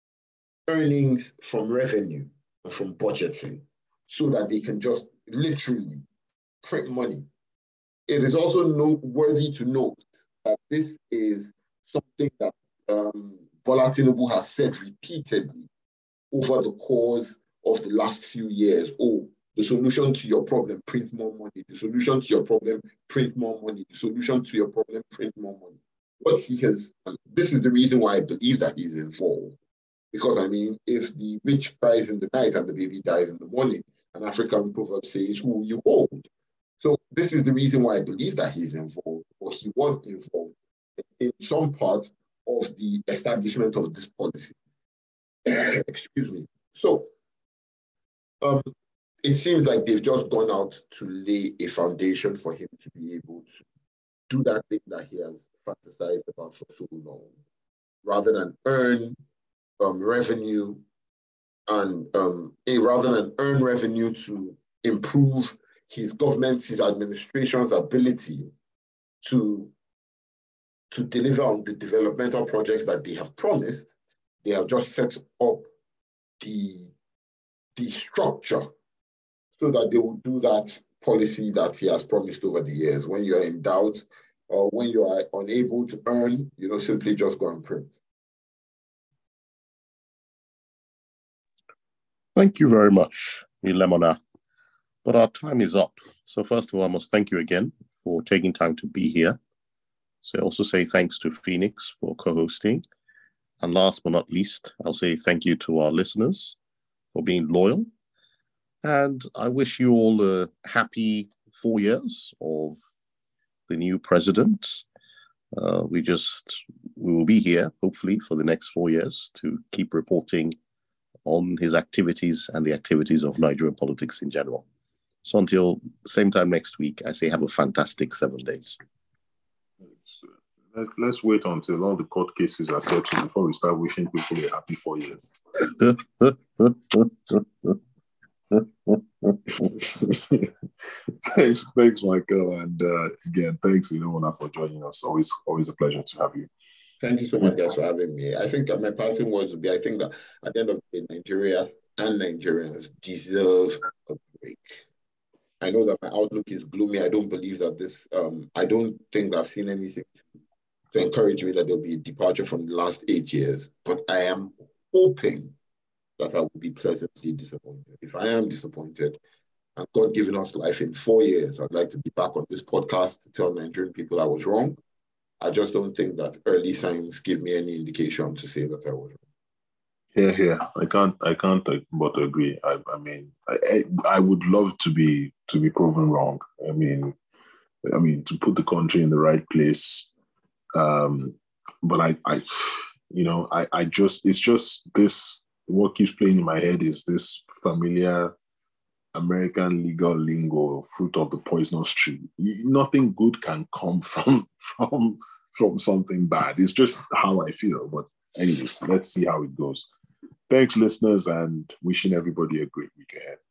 earnings from revenue and from budgeting so that they can just literally print money it is also noteworthy to note that this is something that um, Bola Tinubu has said repeatedly over the course of the last few years. Oh, the solution to your problem, print more money. The solution to your problem, print more money. The solution to your problem, print more money. What he has, this is the reason why I believe that he's involved. Because, I mean, if the witch cries in the night and the baby dies in the morning, an African proverb says, who you hold. So this is the reason why I believe that he's involved, or he was involved in some part of the establishment of this policy. Excuse me. So um, it seems like they've just gone out to lay a foundation for him to be able to do that thing that he has fantasized about for so long, rather than earn um, revenue and um, a, rather than earn revenue to improve his government's, his administration's ability to, to deliver on the developmental projects that they have promised. They have just set up the, the structure so that they will do that policy that he has promised over the years. When you're in doubt or when you are unable to earn, you know, simply just go and print. Thank you very much, Ilemona. But our time is up. So first of all, I must thank you again for taking time to be here. So also say thanks to Phoenix for co-hosting. And last but not least, I'll say thank you to our listeners for being loyal. And I wish you all a happy four years of the new president. Uh, we just, we will be here, hopefully, for the next four years to keep reporting on his activities and the activities of Nigerian politics in general. So until the same time next week, I say have a fantastic seven days. Let's wait until all the court cases are settled before we start wishing people a happy four years. thanks, thanks, Michael, and uh, again, thanks, Ilemona, for joining us. Always, always a pleasure to have you. Thank you so much, guys, for having me. I think my parting words would be: I think that at the end of the day, Nigeria and Nigerians deserve a break. I know that my outlook is gloomy. I don't believe that this. Um, I don't think that I've seen anything to encourage me that there'll be a departure from the last eight years. But I am hoping that I will be pleasantly disappointed. If I am disappointed, and God giving us life in four years, I'd like to be back on this podcast to tell Nigerian people I was wrong. I just don't think that early signs give me any indication to say that I was wrong. Yeah, yeah, I can't, I can't but agree. I, I mean, I, I would love to be to be proven wrong. I mean, I mean to put the country in the right place. Um, but I, I, you know, I, I just, it's just this. What keeps playing in my head is this familiar American legal lingo, fruit of the poisonous tree. Nothing good can come from from from something bad. It's just how I feel. But anyways, let's see how it goes. Thanks, listeners, and wishing everybody a great week ahead.